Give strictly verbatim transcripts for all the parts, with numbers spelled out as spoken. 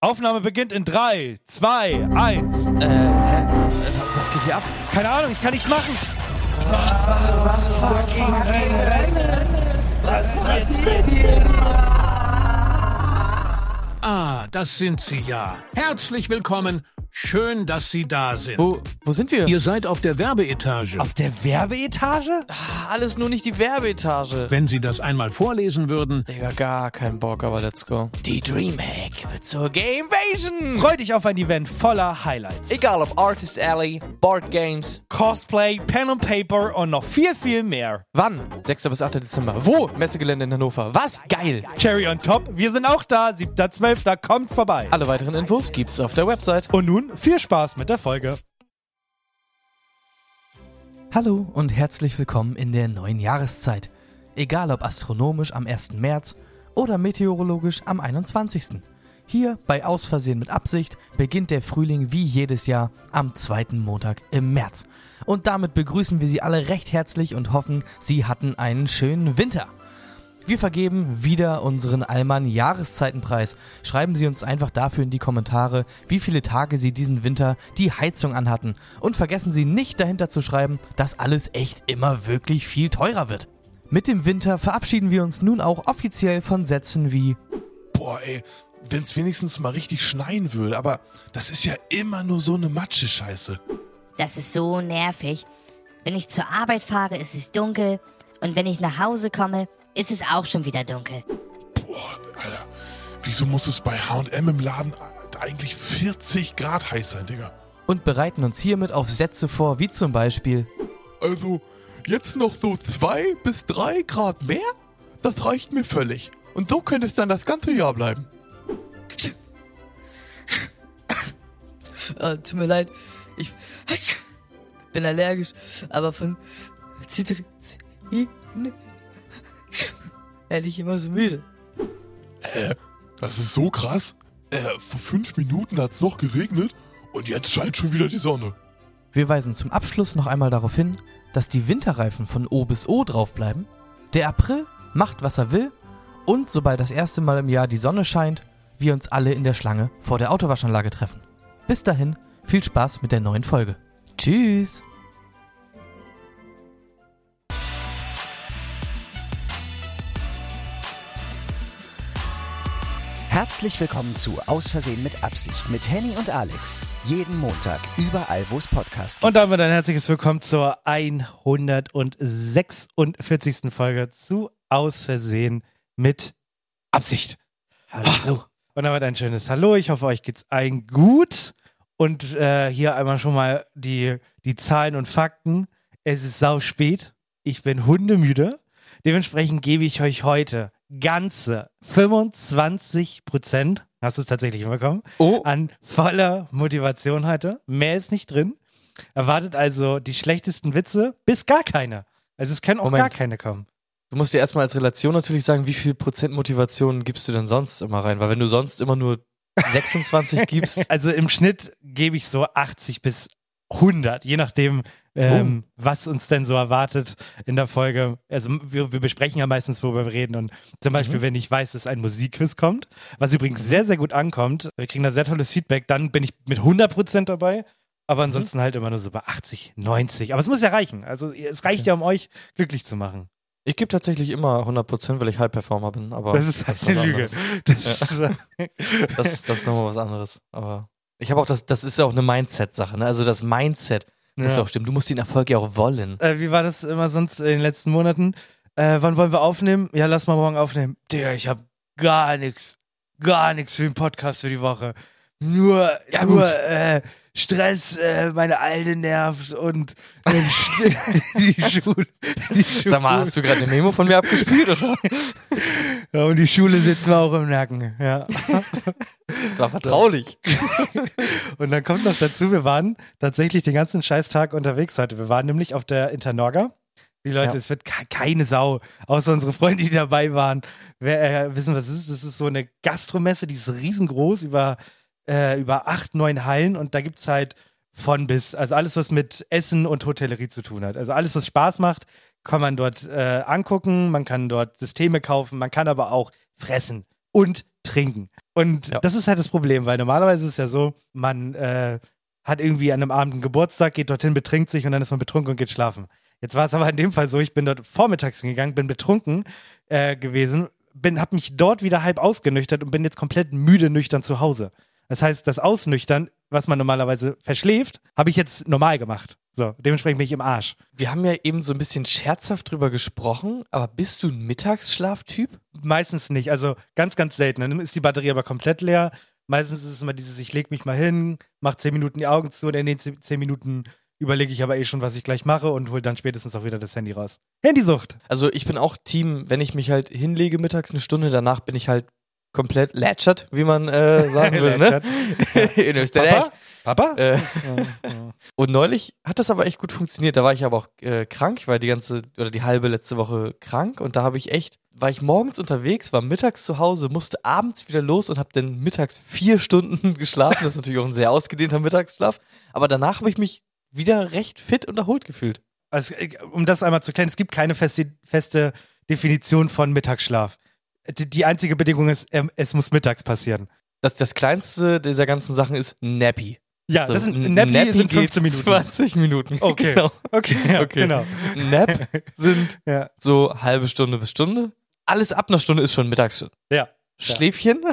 Aufnahme beginnt in drei, zwei, eins. Äh, hä? Was geht hier ab? Keine Ahnung, ich kann nichts machen. Was zum fucking Rennen? Was passiert hier? Ah, das sind Sie ja. Herzlich willkommen. Schön, dass Sie da sind. Wo, wo sind wir? Ihr seid auf der Werbeetage. Auf der Werbeetage? Ah, alles nur nicht die Werbeetage. Wenn Sie das einmal vorlesen würden. Digga, gar kein Bock, aber let's go. Die Dreamhack wird zur Gamevasion. Freu dich auf ein Event voller Highlights. Egal ob Artist Alley, Board Games, Cosplay, Pen and Paper und noch viel, viel mehr. wann? sechster bis achter Dezember. Wo? Messegelände in Hannover. Was? Geil. Cherry on top, wir sind auch da. siebter zwölfter kommt vorbei. Alle weiteren Infos gibt's auf der Website. Und nun viel Spaß mit der Folge. Hallo und herzlich willkommen in der neuen Jahreszeit. Egal ob astronomisch am ersten März oder meteorologisch am einundzwanzigsten Hier bei Aus Versehen mit Absicht beginnt der Frühling wie jedes Jahr am zweiten Montag im März. Und damit begrüßen wir Sie alle recht herzlich und hoffen, Sie hatten einen schönen Winter. Wir vergeben wieder unseren Allmann Jahreszeitenpreis. Schreiben Sie uns einfach dafür in die Kommentare, wie viele Tage Sie diesen Winter die Heizung anhatten. Und vergessen Sie nicht dahinter zu schreiben, dass alles echt immer wirklich viel teurer wird. Mit dem Winter verabschieden wir uns nun auch offiziell von Sätzen wie: Boah, ey, wenn's wenigstens mal richtig schneien würde, aber das ist ja immer nur so eine Matsche-Scheiße. Das ist so nervig. Wenn ich zur Arbeit fahre, ist es dunkel. Und wenn ich nach Hause komme, ist es auch schon wieder dunkel. Boah, Alter, wieso muss es bei H und M im Laden eigentlich vierzig Grad heiß sein, Digga? und bereiten uns hiermit auf Sätze vor, wie zum Beispiel: Also, jetzt noch so zwei bis drei Grad mehr? Das reicht mir völlig. Und so könnte es dann das ganze Jahr bleiben. Oh, tut mir leid, ich bin allergisch, aber von Zitrinen werde ich immer so müde. Äh, das ist so krass. Äh, vor fünf Minuten hat's noch geregnet und jetzt scheint schon wieder die Sonne. Wir weisen zum Abschluss noch einmal darauf hin, dass die Winterreifen von O bis O draufbleiben, der April macht, was er will und sobald das erste Mal im Jahr die Sonne scheint, wir uns alle in der Schlange vor der Autowaschanlage treffen. Bis dahin, viel Spaß mit der neuen Folge. Tschüss! Herzlich willkommen zu Aus Versehen mit Absicht mit Henny und Alex. Jeden Montag, überall wo es Podcast gibt. Und damit ein herzliches Willkommen zur hundertsechsundvierzigsten Folge zu Aus Versehen mit Absicht. Hallo. Und damit ein schönes Hallo. Ich hoffe, euch geht's allen gut. Und äh, hier einmal schon mal die, die Zahlen und Fakten. Es ist sau spät. Ich bin hundemüde. Dementsprechend gebe ich euch heute ganze fünfundzwanzig Prozent, hast du es tatsächlich hinbekommen, Oh. an voller Motivation heute. Mehr ist nicht drin. Erwartet also die schlechtesten Witze bis gar keine. Also es können auch Moment. gar keine kommen. Du musst dir erstmal als Relation natürlich sagen, wie viel Prozent Motivation gibst du denn sonst immer rein? Weil wenn du sonst immer nur sechsundzwanzig gibst. Also im Schnitt gebe ich so achtzig bis hundert, je nachdem, ähm, oh. was uns denn so erwartet in der Folge. Also wir, wir besprechen ja meistens, worüber wir reden. Und zum Beispiel, mhm. wenn ich weiß, dass ein Musikquiz kommt, was übrigens sehr, sehr gut ankommt, wir kriegen da sehr tolles Feedback, dann bin ich mit hundert Prozent dabei. Aber ansonsten mhm. halt immer nur so bei achtzig, neunzig. Aber es muss ja reichen. Also es reicht ja, um euch glücklich zu machen. Ich gebe tatsächlich immer hundert Prozent, weil ich Halbperformer bin. Aber das ist das eine Lüge. Das, ja. das, das ist nochmal was anderes. Aber ich habe auch das, das ist ja auch eine Mindset-Sache, ne? Also das Mindset muss ja auch stimmen. Du musst den Erfolg ja auch wollen. Äh, wie war das immer sonst in den letzten Monaten? Äh, wann wollen wir aufnehmen? Ja, lass mal morgen aufnehmen. Digga, ich habe gar nichts, gar nichts für den Podcast für die Woche. Nur, ja, nur äh, Stress, äh, meine Alte nervt und äh, die, Schule, die Schule. Sag mal, hast du gerade eine Memo von mir abgespielt, oder? Ja, und die Schule sitzt mir auch im Nacken, ja. War vertraulich. Und dann kommt noch dazu, wir waren tatsächlich den ganzen Scheißtag unterwegs heute. Wir waren nämlich auf der Internorga. Die Leute, ja. es wird keine Sau, außer unsere Freunde, die dabei waren, wer, äh, wissen, was es ist. Das ist so eine Gastromesse, die ist riesengroß, über Äh, über acht, neun Hallen und da gibt's halt von bis, also alles, was mit Essen und Hotellerie zu tun hat. Also alles, was Spaß macht, kann man dort äh, angucken, man kann dort Systeme kaufen, man kann aber auch fressen und trinken. Und Ja. das ist halt das Problem, weil normalerweise ist es ja so, man äh, hat irgendwie an einem Abend einen Geburtstag, geht dorthin, betrinkt sich und dann ist man betrunken und geht schlafen. Jetzt war es aber in dem Fall so, ich bin dort vormittags hingegangen, bin betrunken äh, gewesen, bin, hab mich dort wieder halb ausgenüchtert und bin jetzt komplett müde nüchtern zu Hause. Das heißt, das Ausnüchtern, was man normalerweise verschläft, habe ich jetzt normal gemacht. So, dementsprechend bin ich im Arsch. Wir haben ja eben so ein bisschen scherzhaft drüber gesprochen, aber bist du ein Mittagsschlaftyp? Meistens nicht, also ganz, ganz selten. Dann ist die Batterie aber komplett leer. Meistens ist es immer dieses, ich leg mich mal hin, mach zehn Minuten die Augen zu und in den zehn Minuten überlege ich aber eh schon, was ich gleich mache und hole dann spätestens auch wieder das Handy raus. Handysucht. Also ich bin auch Team, wenn ich mich halt hinlege mittags eine Stunde, danach bin ich halt komplett lätschert, wie man äh, sagen würde, ne? In Österreich. Papa? Papa? Äh, und neulich hat das aber echt gut funktioniert. Da war ich aber auch äh, krank. Ich war die ganze oder die halbe letzte Woche krank und da habe ich echt, war ich morgens unterwegs, war mittags zu Hause, musste abends wieder los und habe dann mittags vier Stunden geschlafen. Das ist natürlich auch ein sehr ausgedehnter Mittagsschlaf. Aber danach habe ich mich wieder recht fit und erholt gefühlt. Also, um das einmal zu klären, es gibt keine feste, feste Definition von Mittagsschlaf. Die, die einzige Bedingung ist, es muss mittags passieren. Das, das kleinste dieser ganzen Sachen ist Nappy. Ja, So, das sind, ein Nappy, Nappy sind fünfzehn geht Minuten. zwanzig Minuten. Okay, Genau. okay, ja, Okay. genau. Nap sind Ja, so halbe Stunde bis Stunde. Alles ab einer Stunde ist schon Mittagsstunde. ja. Schläfchen.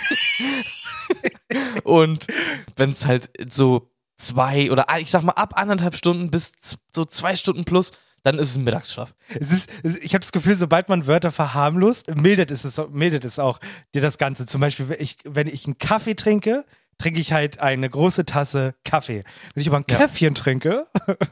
Und wenn es halt so zwei oder ich sag mal ab anderthalb Stunden bis z- so zwei Stunden plus, dann ist es ein Mittagsschlaf. Es ist, ich habe das Gefühl, sobald man Wörter verharmlost, mildet es, es, mildet es auch dir das Ganze. Zum Beispiel, wenn ich, wenn ich einen Kaffee trinke, trinke ich halt eine große Tasse Kaffee. Wenn ich aber ein Ja. Käffchen trinke,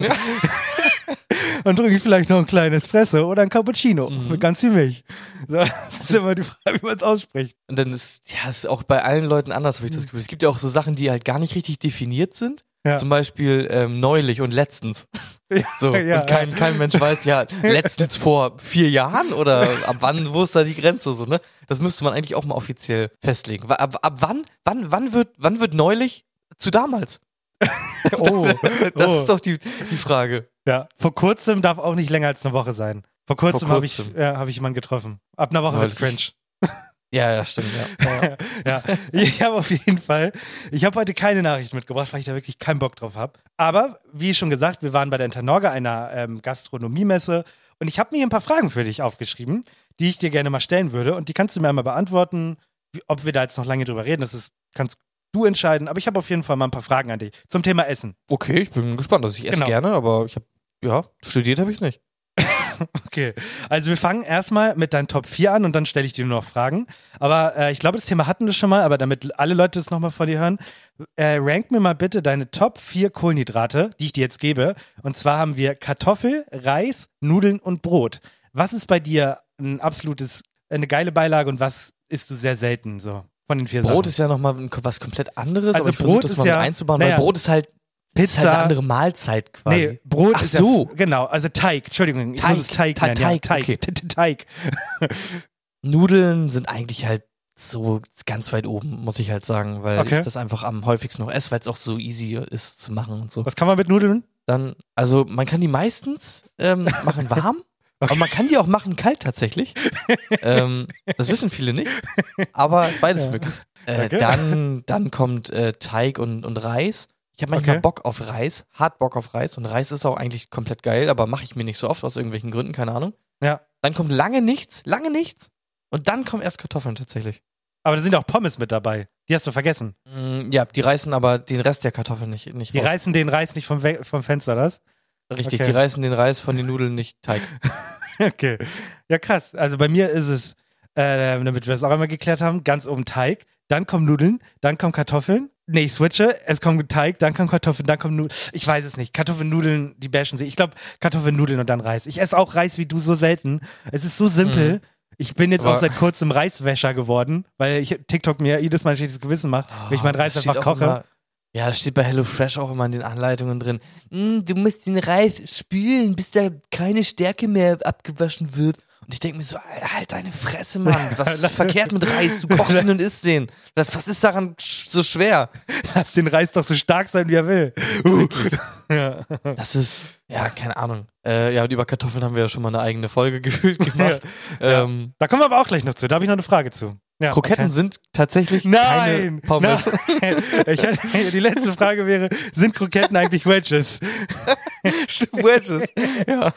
dann trinke ich vielleicht noch ein kleines Espresso oder ein Cappuccino Mhm. mit ganz viel Milch. So, das ist immer die Frage, wie man es ausspricht. Und dann ist, ja, ist auch bei allen Leuten anders, habe ich das Gefühl. Es gibt ja auch so Sachen, die halt gar nicht richtig definiert sind. Ja. Zum Beispiel ähm, neulich und letztens. So, ja, und kein, kein Mensch weiß, ja, letztens vor vier Jahren oder ab wann, wo ist da die Grenze so, ne? Das müsste man eigentlich auch mal offiziell festlegen. Ab, ab wann, wann, wann wird, wann wird neulich zu damals? Oh, Das oh. ist doch die, die Frage. Ja, vor kurzem darf auch nicht länger als eine Woche sein. Vor kurzem, Vor habe ich, kurzem. ja, hab ich jemanden getroffen. Ab einer Woche wird's cringe. Neulich. Ja, ja, stimmt, ja. Ja, ich habe auf jeden Fall, ich habe heute keine Nachricht mitgebracht, weil ich da wirklich keinen Bock drauf habe. Aber, wie schon gesagt, wir waren bei der Internorga, einer ähm, Gastronomiemesse, und ich habe mir hier ein paar Fragen für dich aufgeschrieben, die ich dir gerne mal stellen würde, und die kannst du mir einmal beantworten, wie, ob wir da jetzt noch lange drüber reden, das ist, kannst du entscheiden, aber ich habe auf jeden Fall mal ein paar Fragen an dich zum Thema Essen. Okay, ich bin gespannt. Also ich esse Genau. gerne, aber ich habe, ja, studiert habe ich es nicht. Okay, also wir fangen erstmal mit deinen Top vier an und dann stelle ich dir nur noch Fragen. Aber äh, ich glaube, das Thema hatten wir schon mal, aber damit alle Leute es nochmal von dir hören, äh, rank mir mal bitte deine Top vier Kohlenhydrate, die ich dir jetzt gebe. Und zwar haben wir Kartoffel, Reis, Nudeln und Brot. Was ist bei dir ein absolutes, eine geile Beilage und was isst du sehr selten so von den vier Brot Sachen? ist ja nochmal was komplett anderes, Also aber ich versuche Brot das ist mal ja- mit einzubauen, naja, weil Brot ist halt, ist Pizza, halt eine andere Mahlzeit quasi. Nee, Brot Ach ist so. ja, genau, also Teig, Entschuldigung, ich Teig, muss es Teig Te- nennen, ja, Teig, Teig, okay. T- T- Teig. Nudeln sind eigentlich halt so ganz weit oben, muss ich halt sagen, weil Okay. ich das einfach am häufigsten noch esse, weil es auch so easy ist zu machen und so. Was kann man mit Nudeln? Dann, also man kann die meistens ähm, machen warm, aber man kann die auch machen kalt tatsächlich. ähm, das wissen viele nicht, aber beides Ja. möglich. Äh, Okay. Dann, dann kommt äh, Teig und, und Reis. Ich habe manchmal Okay. Bock auf Reis, hart Bock auf Reis und Reis ist auch eigentlich komplett geil, aber mache ich mir nicht so oft aus irgendwelchen Gründen, keine Ahnung. Ja. Dann kommt lange nichts, lange nichts und dann kommen erst Kartoffeln tatsächlich. Aber da sind auch Pommes mit dabei. Die hast du vergessen. Mm, ja, die reißen aber den Rest der Kartoffeln nicht, nicht Die raus. reißen den Reis nicht vom, We vom Fenster, das? Richtig, okay. die reißen den Reis von den Nudeln, nicht Teig. Okay. Ja, krass. Also bei mir ist es, äh, damit wir das auch einmal geklärt haben, ganz oben Teig, dann kommen Nudeln, dann kommen Kartoffeln. Nee, ich switche. Es kommt Teig, dann kommen Kartoffeln, dann kommen Nudeln. Ich weiß es nicht. Kartoffeln, Nudeln, die bashen sich. Ich glaube, Kartoffeln, Nudeln und dann Reis. Ich esse auch Reis wie du so selten. Es ist so simpel. Mhm. Ich bin jetzt Aber- auch seit kurzem Reiswäscher geworden, weil ich TikTok mir jedes Mal ein schlechtes Gewissen macht, wenn ich meinen Reis Das steht einfach auch koche. Immer, ja, das steht bei HelloFresh auch immer in den Anleitungen drin. Mm, du musst den Reis spülen, bis da keine Stärke mehr abgewaschen wird. Und ich denke mir so, Alter, halt deine Fresse, Mann. Was ist verkehrt mit Reis? Du kochst ihn und isst den. Was was ist daran sch- so schwer? Lass den Reis doch so stark sein, wie er will. Ja. Das ist, ja, keine Ahnung. Äh, ja, und über Kartoffeln haben wir ja schon mal eine eigene Folge gefühlt gemacht. Ja. Ähm, Da kommen wir aber auch gleich noch zu. Da habe ich noch eine Frage zu. Ja, Kroketten okay. sind tatsächlich Nein, keine Pommes. Nein. Ich hatte, die letzte Frage wäre, sind Kroketten eigentlich Wedges? Wedges. Ja.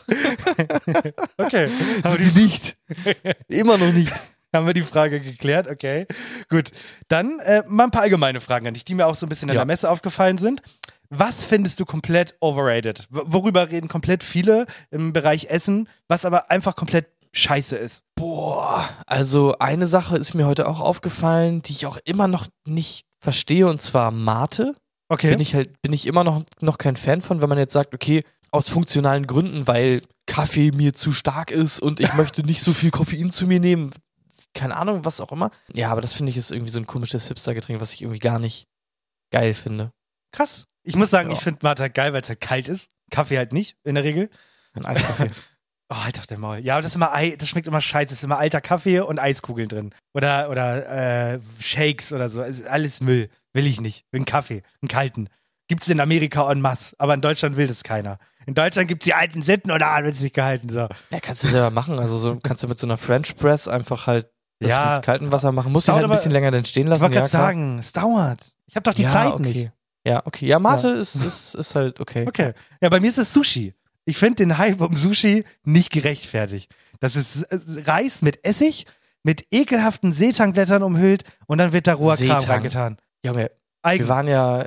Okay. Haben wir, Sind die, sie nicht. Immer noch nicht. haben wir die Frage geklärt? Okay. Gut. Dann äh, mal ein paar allgemeine Fragen an dich, die mir auch so ein bisschen an Ja. der Messe aufgefallen sind. Was findest du komplett overrated? W- Worüber reden komplett viele im Bereich Essen, was aber einfach komplett scheiße ist? Boah, also eine Sache ist mir heute auch aufgefallen, die ich auch immer noch nicht verstehe, und zwar Mate. Okay. Bin ich halt, bin ich immer noch, noch kein Fan von, wenn man jetzt sagt, okay, aus funktionalen Gründen, weil Kaffee mir zu stark ist und ich möchte nicht so viel Koffein zu mir nehmen. Keine Ahnung, was auch immer. Ja, aber das finde ich ist irgendwie so ein komisches Hipster-Getränk, was ich irgendwie gar nicht geil finde. Krass. Ich muss sagen, Ja. ich finde Mate halt geil, weil es halt kalt ist. Kaffee halt nicht, in der Regel. Ein Eiskaffee. Oh, halt doch der Maul. Ja, aber das ist immer Ei, das schmeckt immer scheiße. Es ist immer alter Kaffee und Eiskugeln drin. Oder, oder äh, Shakes oder so. Es ist alles Müll. Will ich nicht. Will einen Kaffee, einen kalten. Gibt's in Amerika en masse, aber in Deutschland will das keiner. In Deutschland gibt's die alten Sitten und da wird's nicht gehalten. So. Ja, kannst du selber machen. Also so kannst du mit so einer French Press einfach halt das Ja. mit kaltem Wasser machen. Musst du Dauert halt ein aber- bisschen länger dann stehen Ich lassen. wollte Ja, gerade klar. sagen, es dauert. Ich habe doch die ja, Zeit okay. nicht. Ja, okay. Ja, Mate Ja. Ist, ist, ist halt okay. Okay. Ja, bei mir ist es Sushi. Ich finde den Hype um Sushi nicht gerechtfertigt. Das ist äh, Reis mit Essig, mit ekelhaften Seetangblättern umhüllt und dann wird da roher Kram Seetang. reingetan. Ja, aber Eigen. wir waren ja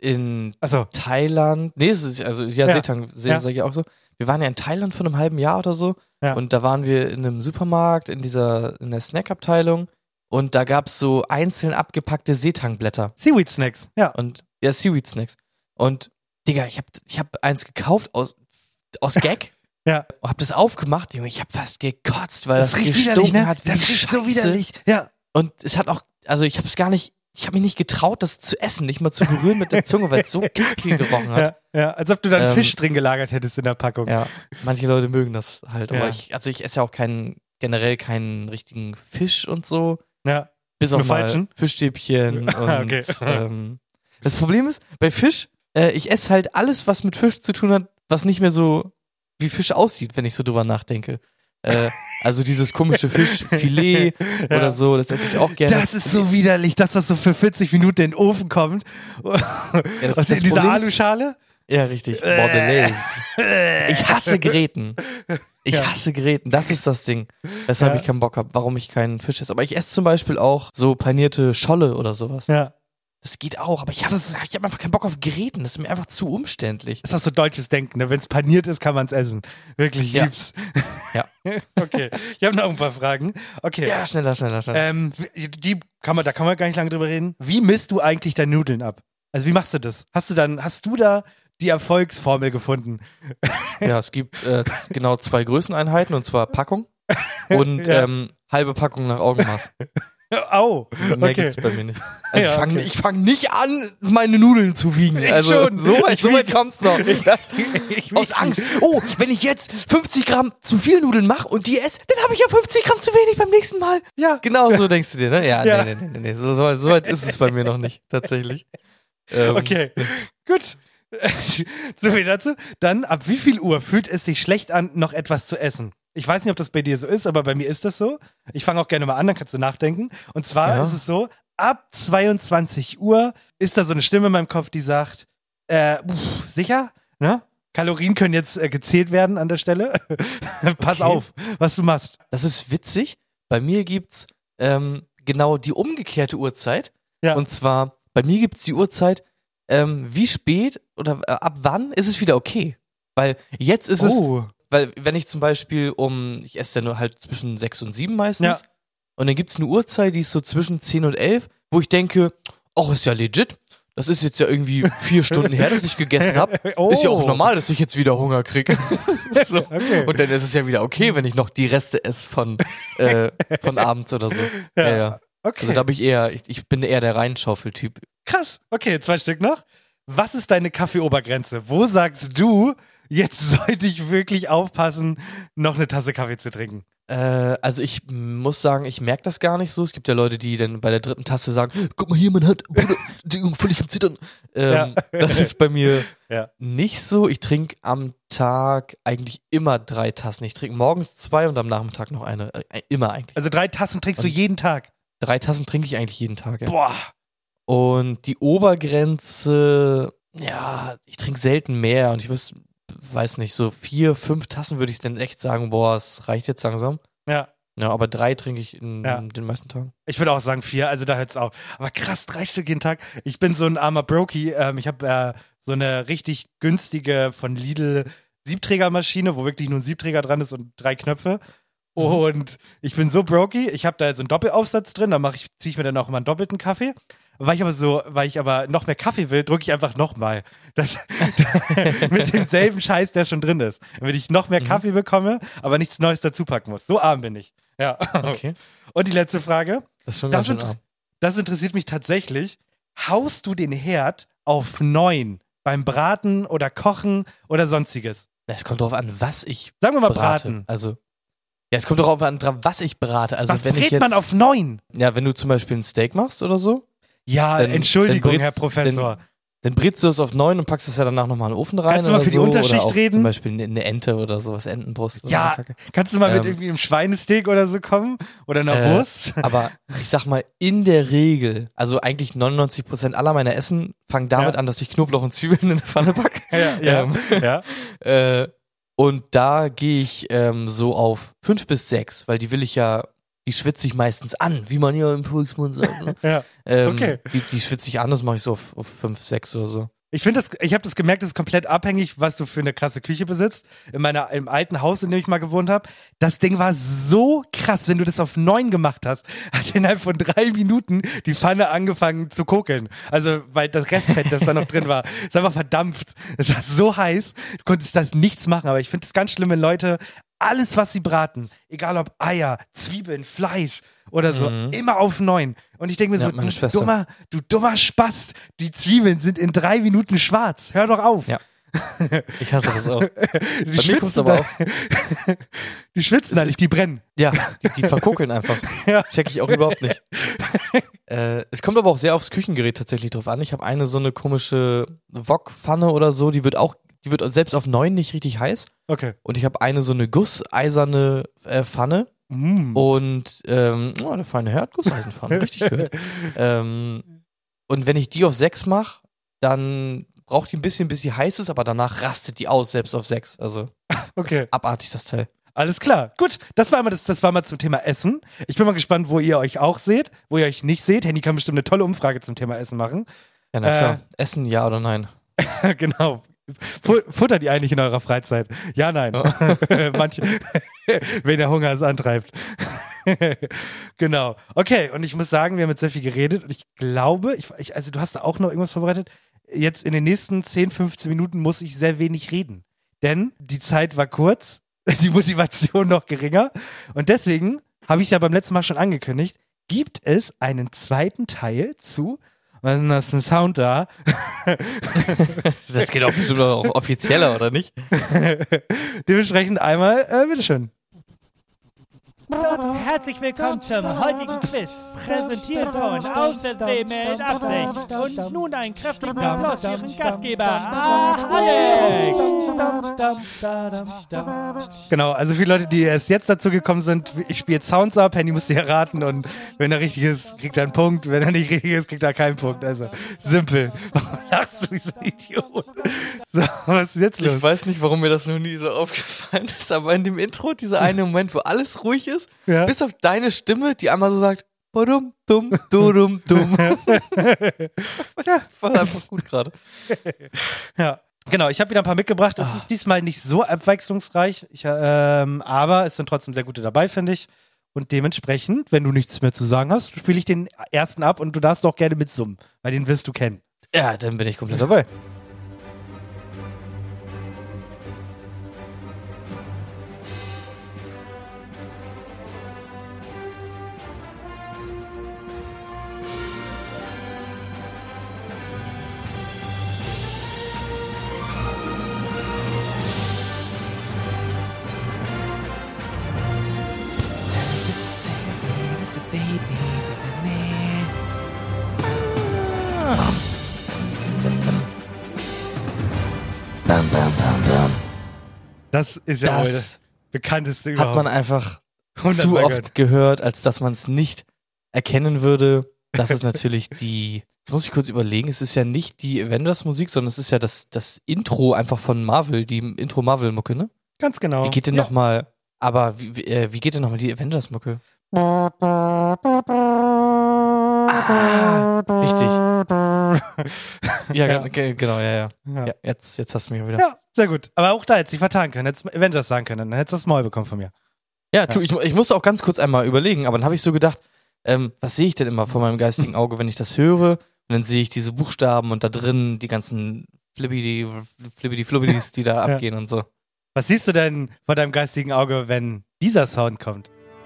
in Achso. Thailand. Nee, es ist, also ja, Ja. Seetang, Se Ja. sag ich auch so. Wir waren ja in Thailand vor einem halben Jahr oder so. Ja. Und da waren wir in einem Supermarkt, in dieser, in der Snackabteilung. Und da gab's so einzeln abgepackte Seetangblätter. Seaweed Snacks, ja. Und, ja, Seaweed Snacks. Und, Digga, ich hab, ich hab eins gekauft aus, aus Gag. Ja. Und hab das aufgemacht, Junge, ich hab fast gekotzt, weil das, Das riecht gestunken widerlich, ne? hat wie Das riecht so Scheiße. widerlich. Ja. Und es hat auch, also ich habe es gar nicht, ich habe mich nicht getraut, das zu essen, nicht mal zu berühren mit der Zunge, weil es so kacke gerochen hat. Ja, ja, als ob du da einen Ähm, Fisch drin gelagert hättest in der Packung. Ja, manche Leute mögen das halt, aber Ja. ich, also ich esse ja auch keinen, generell keinen richtigen Fisch und so, Ja. bis Nur auf mal falschen? Fischstäbchen und Okay. ähm, das Problem ist, bei Fisch, äh, ich esse halt alles, was mit Fisch zu tun hat, was nicht mehr so wie Fisch aussieht, wenn ich so drüber nachdenke. Äh, also dieses komische Fischfilet Ja. oder so, das esse ich auch gerne. Das ist so widerlich, das, was so für vierzig Minuten in den Ofen kommt. das- Aus das in dieser Problem ist- Aluschale. Ja, richtig. Bordelaise. Ich hasse Gräten. Ich Ja. hasse Gräten. Das ist das Ding, weshalb Ja. ich keinen Bock habe, warum ich keinen Fisch esse. Aber ich esse zum Beispiel auch so panierte Scholle oder sowas. Ja. Das geht auch, aber ich habe Das ist- ich hab einfach keinen Bock auf Gräten. Das ist mir einfach zu umständlich. Das ist auch so deutsches Denken, ne? Wenn es paniert ist, kann man es essen. Wirklich, ich Ja. lieb's. Ja. Okay, ich habe noch ein paar Fragen. Okay. Ja, schneller, schneller, schneller. Ähm, die kann man, da kann man gar nicht lange drüber reden. Wie misst du eigentlich deine Nudeln ab? Also wie machst du das? Hast du dann, hast du da die Erfolgsformel gefunden? Ja, es gibt äh, z- genau zwei Größeneinheiten, und zwar Packung und Ja. ähm, halbe Packung nach Augenmaß. Au, Mehr okay. gibt's bei mir nicht. Also Ja, ich fange okay. ich fang nicht an, meine Nudeln zu wiegen. Ich Also schon. so weit, Ich so weit wieg- kommt's noch. Ich Aus Angst. Oh, wenn ich jetzt fünfzig Gramm zu viel Nudeln mache und die esse, dann habe ich ja fünfzig Gramm zu wenig beim nächsten Mal. Ja. Genau so denkst du dir, ne? Ja, Ja. nee, nee, nee, nee. So, so, so weit ist es bei mir noch nicht, tatsächlich. Ähm, Okay, gut. So viel dazu. Dann, ab wie viel Uhr fühlt es sich schlecht an, noch etwas zu essen? Ich weiß nicht, ob das bei dir so ist, aber bei mir ist das so. Ich fange auch gerne mal an, dann kannst du nachdenken. Und zwar Ja. ist es so, ab zweiundzwanzig Uhr ist da so eine Stimme in meinem Kopf, die sagt, äh, pff, sicher? Ne? Kalorien können jetzt äh, gezählt werden an der Stelle. Pass Okay. auf, was du machst. Das ist witzig. Bei mir gibt's ähm, genau die umgekehrte Uhrzeit. Ja. Und zwar, bei mir gibt's die Uhrzeit, ähm, wie spät oder äh, ab wann ist es wieder okay? Weil jetzt ist es, Oh. weil wenn ich zum Beispiel um, ich esse ja nur halt zwischen sechs und sieben meistens, Ja. und dann gibt's eine Uhrzeit, die ist so zwischen zehn und elf, wo ich denke, ach, ist ja legit. Das ist jetzt ja irgendwie vier Stunden her, dass ich gegessen habe. Oh. Ist ja auch normal, dass ich jetzt wieder Hunger kriege. so. Okay. Und dann ist es ja wieder okay, wenn ich noch die Reste esse von, äh, von abends oder so. Ja, ja. Okay. Also da bin ich eher, ich, ich bin eher der Reinschaufeltyp. Krass. Okay, zwei Stück noch. Was ist deine Kaffeeobergrenze? Wo sagst du, jetzt sollte ich wirklich aufpassen, noch eine Tasse Kaffee zu trinken? Äh, also ich muss sagen, ich merke das gar nicht so. Es gibt ja Leute, die dann bei der dritten Tasse sagen, guck mal hier, man hat Bruder, die Junge völlig am Zittern. Ähm, Ja. Das ist bei mir Ja. nicht so. Ich trinke am Tag eigentlich immer drei Tassen. Ich trinke morgens zwei und am Nachmittag noch eine. Äh, immer eigentlich. Also drei Tassen trinkst du Und- jeden Tag. drei Tassen trinke ich eigentlich jeden Tag. Ja. Boah. Und die Obergrenze, ja, ich trinke selten mehr und ich wüsste, weiß nicht, so vier, fünf Tassen würde ich dann echt sagen, boah, es reicht jetzt langsam. Ja. Ja, aber drei trinke ich in, Ja. in den meisten Tagen. Ich würde auch sagen vier, also da hört's auf. Aber krass, drei Stück jeden Tag. Ich bin so ein armer Brokey. Ähm, ich habe äh, so eine richtig günstige von Lidl Siebträgermaschine, wo wirklich nur ein Siebträger dran ist und drei Knöpfe. Und ich bin so brokey, ich habe da so einen Doppelaufsatz drin, da mache ich, ziehe ich mir dann auch immer einen doppelten Kaffee. Weil ich aber so, weil ich aber noch mehr Kaffee will, drücke ich einfach nochmal. Das, mit demselben Scheiß, der schon drin ist. Damit ich noch mehr Mhm. Kaffee bekomme, aber nichts Neues dazu packen muss. So arm bin ich. Ja. Okay. Und die letzte Frage. Das ist schon Das, ganz schön int- arm. das interessiert mich tatsächlich. Haust du den Herd auf neun beim Braten oder Kochen oder sonstiges? Es kommt darauf an, was ich Sagen wir mal brate. braten. Also, ja, es kommt darauf an, dra- was ich brate. Also, Was wenn ich brät jetzt, man auf neun? ja, wenn du zum Beispiel ein Steak machst oder so, Ja, Dann- Entschuldigung, dann brätst- Herr Professor. dann brätst du es auf neun und packst es ja danach nochmal in den Ofen rein. Kannst du mal oder für die so, Unterschicht oder auch reden? Zum Beispiel eine- eine Ente oder sowas, Entenbrust. Oder Ja, so Kacke. kannst du mal mit Ähm, irgendwie einem Schweinesteak oder so kommen? Oder einer Äh, Wurst? Aber ich sag mal, in der Regel, also eigentlich neunundneunzig Prozent aller meiner Essen fangen damit Ja. an, dass ich Knoblauch und Zwiebeln in eine Pfanne packe. Ja, ja, ähm, ja. Äh, und da gehe ich ähm, so auf fünf bis sechs, weil die will ich ja, die schwitze ich meistens an, wie man ja im Volksmund sagt. Ne? Ja. ähm, Okay. Die, die schwitze ich an, das mache ich so auf, auf fünf, sechs oder so. Ich finde das, ich habe das gemerkt, das ist komplett abhängig, was du für eine krasse Küche besitzt. In meiner, im alten Haus, in dem ich mal gewohnt habe, das Ding war so krass, wenn du das auf neun gemacht hast, hat innerhalb von drei Minuten die Pfanne angefangen zu kokeln. Also, weil das Restfett, das da noch drin war, ist einfach verdampft. Es war so heiß, du konntest das nichts machen. Aber ich finde es ganz schlimm, wenn Leute alles, was sie braten, egal ob Eier, Zwiebeln, Fleisch oder so, Mhm. immer auf neun. Und ich denke mir Ja, so, meine du Schwester. dummer, du dummer Spast, die Zwiebeln sind in drei Minuten schwarz. Hör doch auf. Ja. Ich hasse das auch. Die Bei mir schwitzen kommt's aber da- auch. Die schwitzen da nicht, die brennen. Ja, die, die verkuckeln einfach. Ja. Check ich auch überhaupt nicht. äh, es kommt aber auch sehr aufs Küchengerät tatsächlich drauf an. Ich habe eine so eine komische Wok-Pfanne oder so, die wird auch, die wird selbst auf neun nicht richtig heiß. Okay. Und ich habe eine so eine gusseiserne äh, Pfanne. Mm. Und, ähm, oh, eine feine Herd, Gusseisenpfanne, richtig gehört. ähm, und wenn ich die auf sechs mache, dann braucht die ein bisschen, bis sie heiß ist, aber danach rastet die aus, selbst auf sechs. Also, Okay. ist abartig, das Teil. Alles klar. Gut, das war mal das, das war mal zum Thema Essen. Ich bin mal gespannt, wo ihr euch auch seht, wo ihr euch nicht seht. Henny kann bestimmt eine tolle Umfrage zum Thema Essen machen. Ja, na klar. Essen, ja oder nein? Genau. Fu- Futtert ihr eigentlich in eurer Freizeit? Ja, nein. Manche, wenn der Hunger es antreibt. Genau. Okay, und ich muss sagen, wir haben jetzt sehr viel geredet und ich glaube, ich, ich, also du hast da auch noch irgendwas vorbereitet. Jetzt in den nächsten zehn, fünfzehn Minuten muss ich sehr wenig reden. Denn die Zeit war kurz, die Motivation noch geringer. Und deswegen habe ich ja beim letzten Mal schon angekündigt, gibt es einen zweiten Teil zu, was ist denn das, ein Sound da? Das geht auch bestimmt auch offizieller, oder nicht? Dementsprechend einmal, äh, bitteschön. Und herzlich willkommen zum heutigen Quiz, präsentiert von Aus der See mit Absicht. Und nun einen kräftigen Applaus für Ihren Gastgeber, Alex! Genau, also viele Leute, die erst jetzt dazu gekommen sind, ich spiele Sounds ab, Handy muss sie erraten und wenn er richtig ist, kriegt er einen Punkt, wenn er nicht richtig ist, kriegt er keinen Punkt. Also, simpel. Warum lachst du wie so ein Idiot? So, was ist jetzt los? Ich weiß nicht, warum mir das noch nie so aufgefallen ist, aber in dem Intro, dieser eine Moment, wo alles ruhig ist, Ja. bis auf deine Stimme, die einmal so sagt, badum, dumm, durum, dumm. Ja, war einfach gut gerade. Ja. Genau, ich habe wieder ein paar mitgebracht. Es ist diesmal nicht so abwechslungsreich, ich, ähm, aber es sind trotzdem sehr gute dabei, finde ich. Und dementsprechend, wenn du nichts mehr zu sagen hast, spiele ich den ersten ab und du darfst auch gerne mitsummen, weil den wirst du kennen. Ja, dann bin ich komplett dabei. Das ist ja wohl das Das bekannteste hat überhaupt. man einfach hundertmal zu oft gehört. gehört, als dass man es nicht erkennen würde, das ist natürlich die, jetzt muss ich kurz überlegen, es ist ja nicht die Avengers-Musik, sondern es ist ja das, das Intro einfach von Marvel, die Intro-Marvel-Mucke, ne? Ganz genau. Wie geht denn ja. nochmal, aber wie, wie, äh, wie geht denn nochmal die Avengers-Mucke? Ah, richtig. Ja, Ja. ge- genau, ja, ja. Ja. ja jetzt, jetzt hast du mich auch wieder. Ja, sehr gut. Aber auch da hättest du dich vertan können. Hättest Avengers sagen können. Dann hättest du das Maul bekommen von mir. Ja, tu, ich, ich musste auch ganz kurz einmal überlegen, aber dann habe ich so gedacht, ähm, was sehe ich denn immer vor meinem geistigen Auge, wenn ich das höre? Und dann sehe ich diese Buchstaben und da drin die ganzen Flippidi, Flippidi, Flubbidis, die da Ja. abgehen und so. Was siehst du denn vor deinem geistigen Auge, wenn dieser Sound kommt?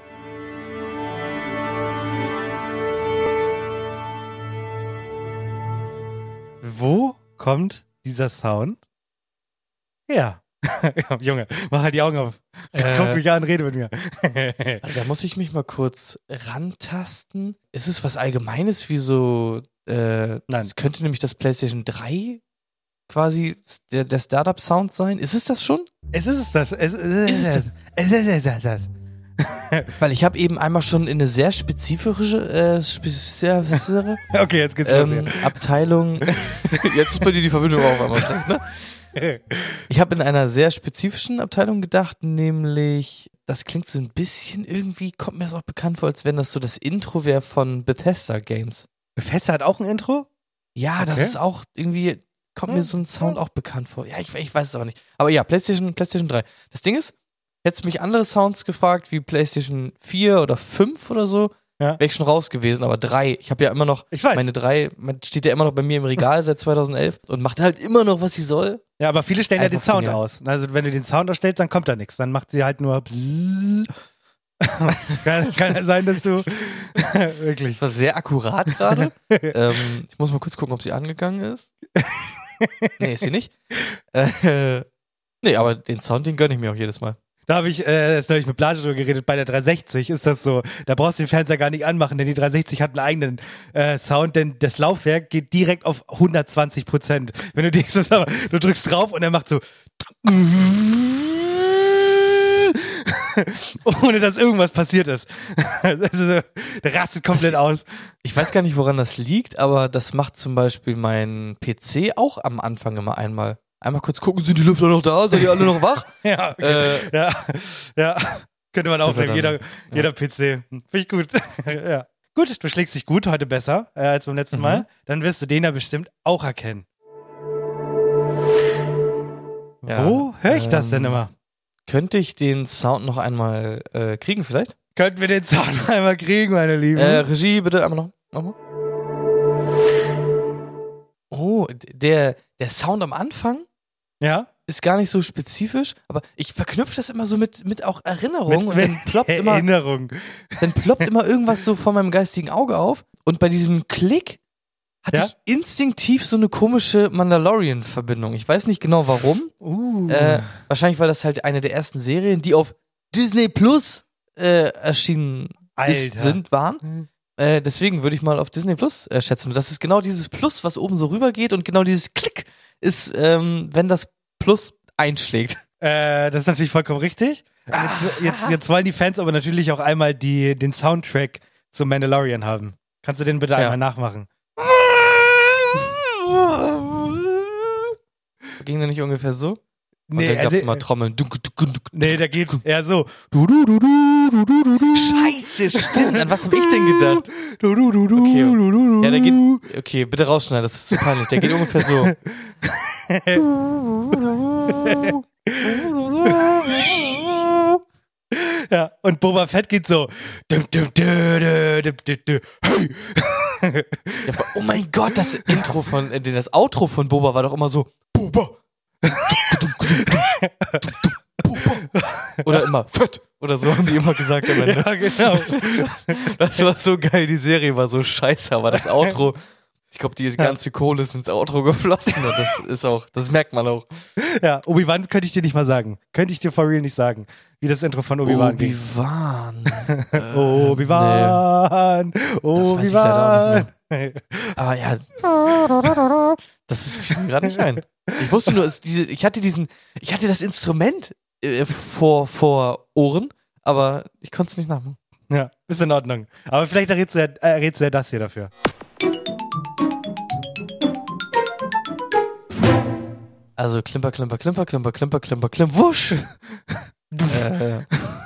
Wo kommt dieser Sound her? Junge, mach halt die Augen auf. Äh. Guck mich an, rede mit mir. Da muss ich mich mal kurz rantasten. Ist es was Allgemeines wie so, äh, Nein. es könnte nämlich das PlayStation drei quasi der, der Startup-Sound sein. Ist es das schon? Es ist es das. Es, es, Ist es es, es, es, es, es, es. Weil ich habe eben einmal schon in eine sehr spezifische äh, spezifische Okay, jetzt geht's los. ähm, Abteilung. Jetzt ist bei dir die Verbindung auf einmal schlecht, ne? hier. Ich habe in einer sehr spezifischen Abteilung gedacht, nämlich, das klingt so ein bisschen irgendwie, kommt mir das auch bekannt vor, als wenn das so das Intro wäre von Bethesda Games. Bethesda hat auch ein Intro? Ja, das Okay. ist auch irgendwie, kommt mir so ein Sound auch bekannt vor. Ja, ich, ich weiß es aber nicht. Aber ja, PlayStation, PlayStation drei. Das Ding ist, hättest du mich andere Sounds gefragt, wie PlayStation vier oder fünf oder so, Ja. wäre ich schon raus gewesen, aber drei, ich habe ja immer noch, Ich weiß. meine drei, steht ja immer noch bei mir im Regal seit zweitausendelf und macht halt immer noch, was sie soll. Ja, aber viele stellen ja den Einfach Sound genial. aus. Also wenn du den Sound ausstellst, dann kommt da nichts. Dann macht sie halt nur kann, kann ja sein, dass du wirklich. Das war sehr akkurat gerade. ähm, ich muss mal kurz gucken, ob sie angegangen ist. Nee, ist sie nicht. Äh, nee, aber den Sound, den gönne ich mir auch jedes Mal. Da habe ich äh, jetzt neulich mit Blage drüber geredet, bei der dreihundertsechzig ist das so, da brauchst du den Fernseher gar nicht anmachen, denn die dreihundertsechzig hat einen eigenen äh, Sound, denn das Laufwerk geht direkt auf hundertzwanzig Prozent. Wenn du denkst, du drückst drauf und er macht so ohne dass irgendwas passiert ist. Also, der rastet komplett Das- aus. Ich weiß gar nicht, woran das liegt, aber das macht zum Beispiel mein P C auch am Anfang immer einmal. Einmal kurz gucken, sind die Lüfter noch da? Seid ihr alle noch wach? Ja, okay. Äh, ja, ja. Könnte man Ist er aufnehmen, dann- jeder, jeder P C. Finde ich gut. Ja. Gut, du schlägst dich gut, heute besser äh, als beim letzten Mhm. Mal. Dann wirst du den ja bestimmt auch erkennen. Ja, Wo höre ich das denn ähm, immer? Könnte ich den Sound noch einmal äh, kriegen vielleicht? Könnten wir den Sound einmal kriegen, meine Lieben? Äh, Regie, bitte einmal noch. Nochmal. Oh, der, der Sound am Anfang ja? ist gar nicht so spezifisch, aber ich verknüpfe das immer so mit, mit auch Erinnerung und mit dann ploppt immer, Erinnerung. dann ploppt immer irgendwas so vor meinem geistigen Auge auf und bei diesem Klick hatte Ja? ich instinktiv so eine komische Mandalorian-Verbindung. Ich weiß nicht genau warum. Uh. Äh, wahrscheinlich, weil das halt eine der ersten Serien, die auf Disney Plus äh, erschienen ist, Alter. sind, waren. Äh, deswegen würde ich mal auf Disney Plus äh, schätzen. Und das ist genau dieses Plus, was oben so rüber geht und genau dieses Klick ist, ähm, wenn das Plus einschlägt. Äh, das ist natürlich vollkommen richtig. Jetzt, jetzt, jetzt wollen die Fans aber natürlich auch einmal die, den Soundtrack zum Mandalorian haben. Kannst du den bitte Ja. einmal nachmachen? Ging der nicht ungefähr so? Und Nee, dann gab's also, mal Trommeln. Dunk, dunk, dunk, dunk. nee, der geht eher so. Du, du, du, du, du, du, du, du. Scheiße, stimmt. An was habe ich denn gedacht? Du, du, du, du, Okay. du, du, du. Ja, der geht. Okay, bitte rausschneiden, das ist zu peinlich. Der geht ungefähr so. Ja, und Boba Fett geht so. Dum, dum, dum, dum, dum, dum, dum. Hey. Ja, oh mein Gott, das Intro von, äh, das Outro von Boba war doch immer so. Boba. Oder immer Fett. Oder so haben die immer gesagt am Ende. Ja, genau. Das war so geil, die Serie war so scheiße, aber das Outro, ich glaube, die ganze Kohle ist ins Outro geflossen und das ist auch, das merkt man auch. Ja, Obi-Wan könnte ich dir nicht mal sagen. Könnte ich dir for real nicht sagen, wie das Intro von Obi-Wan ging. Obi-Wan. Äh, Obi-Wan. Das weiß ich leider auch Obi-Wan. Aber ja, das ist fiel mir gerade nicht ein. Ich wusste nur, es, diese, ich hatte diesen, ich hatte das Instrument äh, vor, vor Ohren, aber ich konnte es nicht nachmachen. Ja, ist in Ordnung. Aber vielleicht errätst du ja, errätst du ja das hier dafür. Also Klimper, Klimper, Klimper, Klimper, Klimper, Klimper, Klimper, wusch. äh,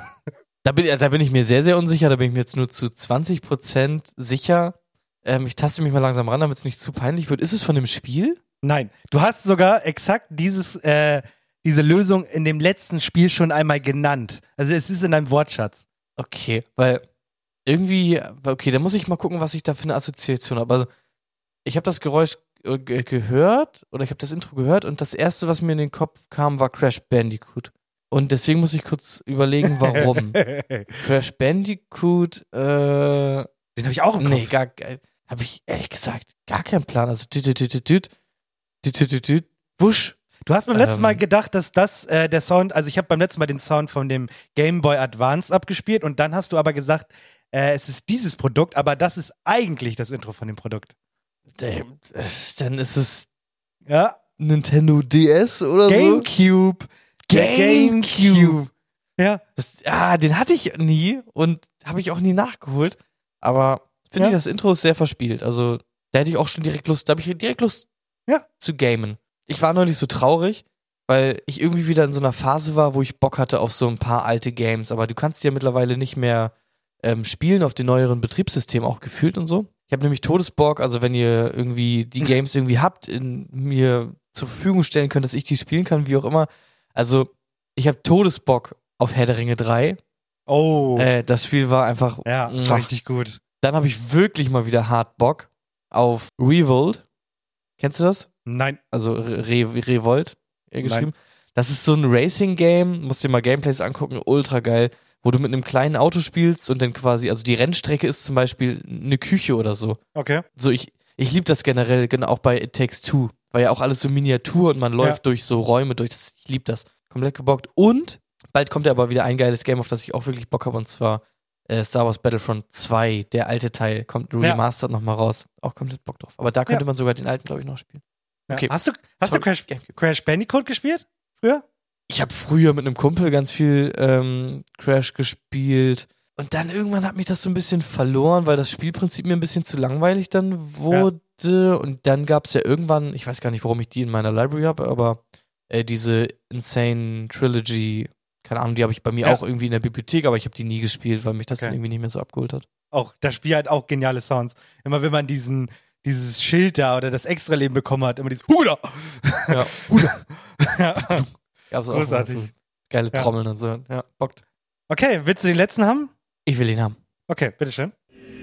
da, bin, da bin ich mir sehr, sehr unsicher. Da bin ich mir jetzt nur zu zwanzig Prozent sicher. Ähm, ich taste mich mal langsam ran, damit es nicht zu peinlich wird. Ist es von dem Spiel? Nein, du hast sogar exakt dieses, äh, diese Lösung in dem letzten Spiel schon einmal genannt. Also es ist in deinem Wortschatz. Okay, weil irgendwie, okay, da muss ich mal gucken, was ich da für eine Assoziation habe. Also ich habe das Geräusch äh, ge- gehört oder ich habe das Intro gehört und das erste, was mir in den Kopf kam, war Crash Bandicoot. Und deswegen muss ich kurz überlegen, warum. Crash Bandicoot, äh, den habe ich auch im Kopf. Nee, gar, habe ich ehrlich gesagt gar keinen Plan. Also düt, düt, düt, düt, düt, düt, düt, düt, wusch. Du hast beim letzten Ähm. Mal gedacht, dass das äh, der Sound, also ich habe beim letzten Mal den Sound von dem Game Boy Advance abgespielt und dann hast du aber gesagt, äh, es ist dieses Produkt, aber das ist eigentlich das Intro von dem Produkt. Damn, das- Dann ist es Ja. Nintendo D S oder so. GameCube. Der GameCube. Ja. Das, ah, den hatte ich nie und habe ich auch nie nachgeholt. Aber finde Ja. ich, das Intro ist sehr verspielt. Also da hätte ich auch schon direkt Lust, da habe ich direkt Lust Ja. zu gamen. Ich war neulich so traurig, weil ich irgendwie wieder in so einer Phase war, wo ich Bock hatte auf so ein paar alte Games. Aber du kannst die ja mittlerweile nicht mehr ähm, spielen auf den neueren Betriebssystemen auch gefühlt und so. Ich habe nämlich Todesbock, also wenn ihr irgendwie die Games irgendwie habt, in mir zur Verfügung stellen könnt, dass ich die spielen kann, wie auch immer. Also ich habe Todesbock auf Herr der Ringe drei. Oh. Äh, das Spiel war einfach ja, mwah. richtig gut. Dann habe ich wirklich mal wieder hart Bock auf Revolt. Kennst du das? Nein. Also Re Re Revolt äh, geschrieben. Nein. Das ist so ein Racing-Game, musst dir mal Gameplays angucken, ultra geil, wo du mit einem kleinen Auto spielst und dann quasi, also die Rennstrecke ist zum Beispiel eine Küche oder so. Okay. So, ich, ich liebe das generell, genau, auch bei It Takes Two. War ja auch alles so Miniatur und man läuft ja. durch so Räume durch. Das, ich liebe das. Komplett gebockt. Und bald kommt ja aber wieder ein geiles Game, auf das ich auch wirklich Bock habe, und zwar äh, Star Wars Battlefront zwei, der alte Teil, kommt remastered ja. nochmal raus. Auch komplett Bock drauf. Aber da könnte ja. man sogar den alten, glaube ich, noch spielen. Ja. Okay. Hast du, hast du Crash, Crash Bandicoot gespielt? Früher? Ich habe früher mit einem Kumpel ganz viel ähm, Crash gespielt. Und dann irgendwann hat mich das so ein bisschen verloren, weil das Spielprinzip mir ein bisschen zu langweilig dann wurde. Ja. Und dann gab es ja irgendwann, ich weiß gar nicht, warum ich die in meiner Library habe, aber äh, diese Insane Trilogy, keine Ahnung, die habe ich bei mir ja. auch irgendwie in der Bibliothek, aber ich habe die nie gespielt, weil mich das okay. dann irgendwie nicht mehr so abgeholt hat. Auch, das Spiel hat auch geniale Sounds. Immer wenn man diesen, dieses Schild da oder das Extraleben bekommen hat, immer dieses Huda! Ja. Huda! ja. Gab's auch Großartig. So geile Trommeln ja. und so. Ja, bockt. Okay, willst du den letzten haben? Ich will ihn haben. Okay, bitteschön.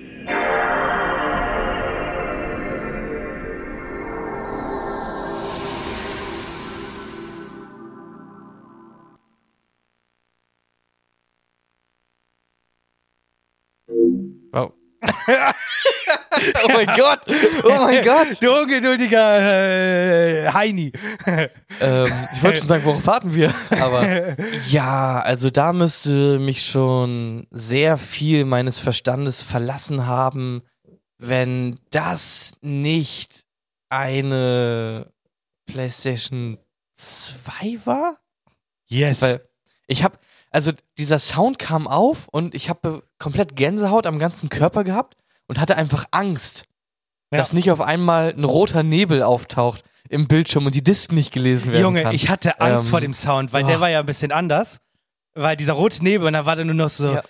Wow. Oh mein Gott! Oh mein Gott! Du ungeduldiger äh, Heini. ähm, ich wollte schon sagen, worauf warten wir? Aber ja, also da müsste mich schon sehr viel meines Verstandes verlassen haben, wenn das nicht eine PlayStation zwei war? Yes. Weil ich habe, also dieser Sound kam auf und ich habe komplett Gänsehaut am ganzen Körper gehabt und hatte einfach Angst, ja. dass nicht auf einmal ein roter Nebel auftaucht im Bildschirm und die Disc nicht gelesen werden Junge, kann. ich hatte Angst ähm, vor dem Sound, weil oh. der war ja ein bisschen anders. Weil dieser rote Nebel, und dann war der nur noch so ja.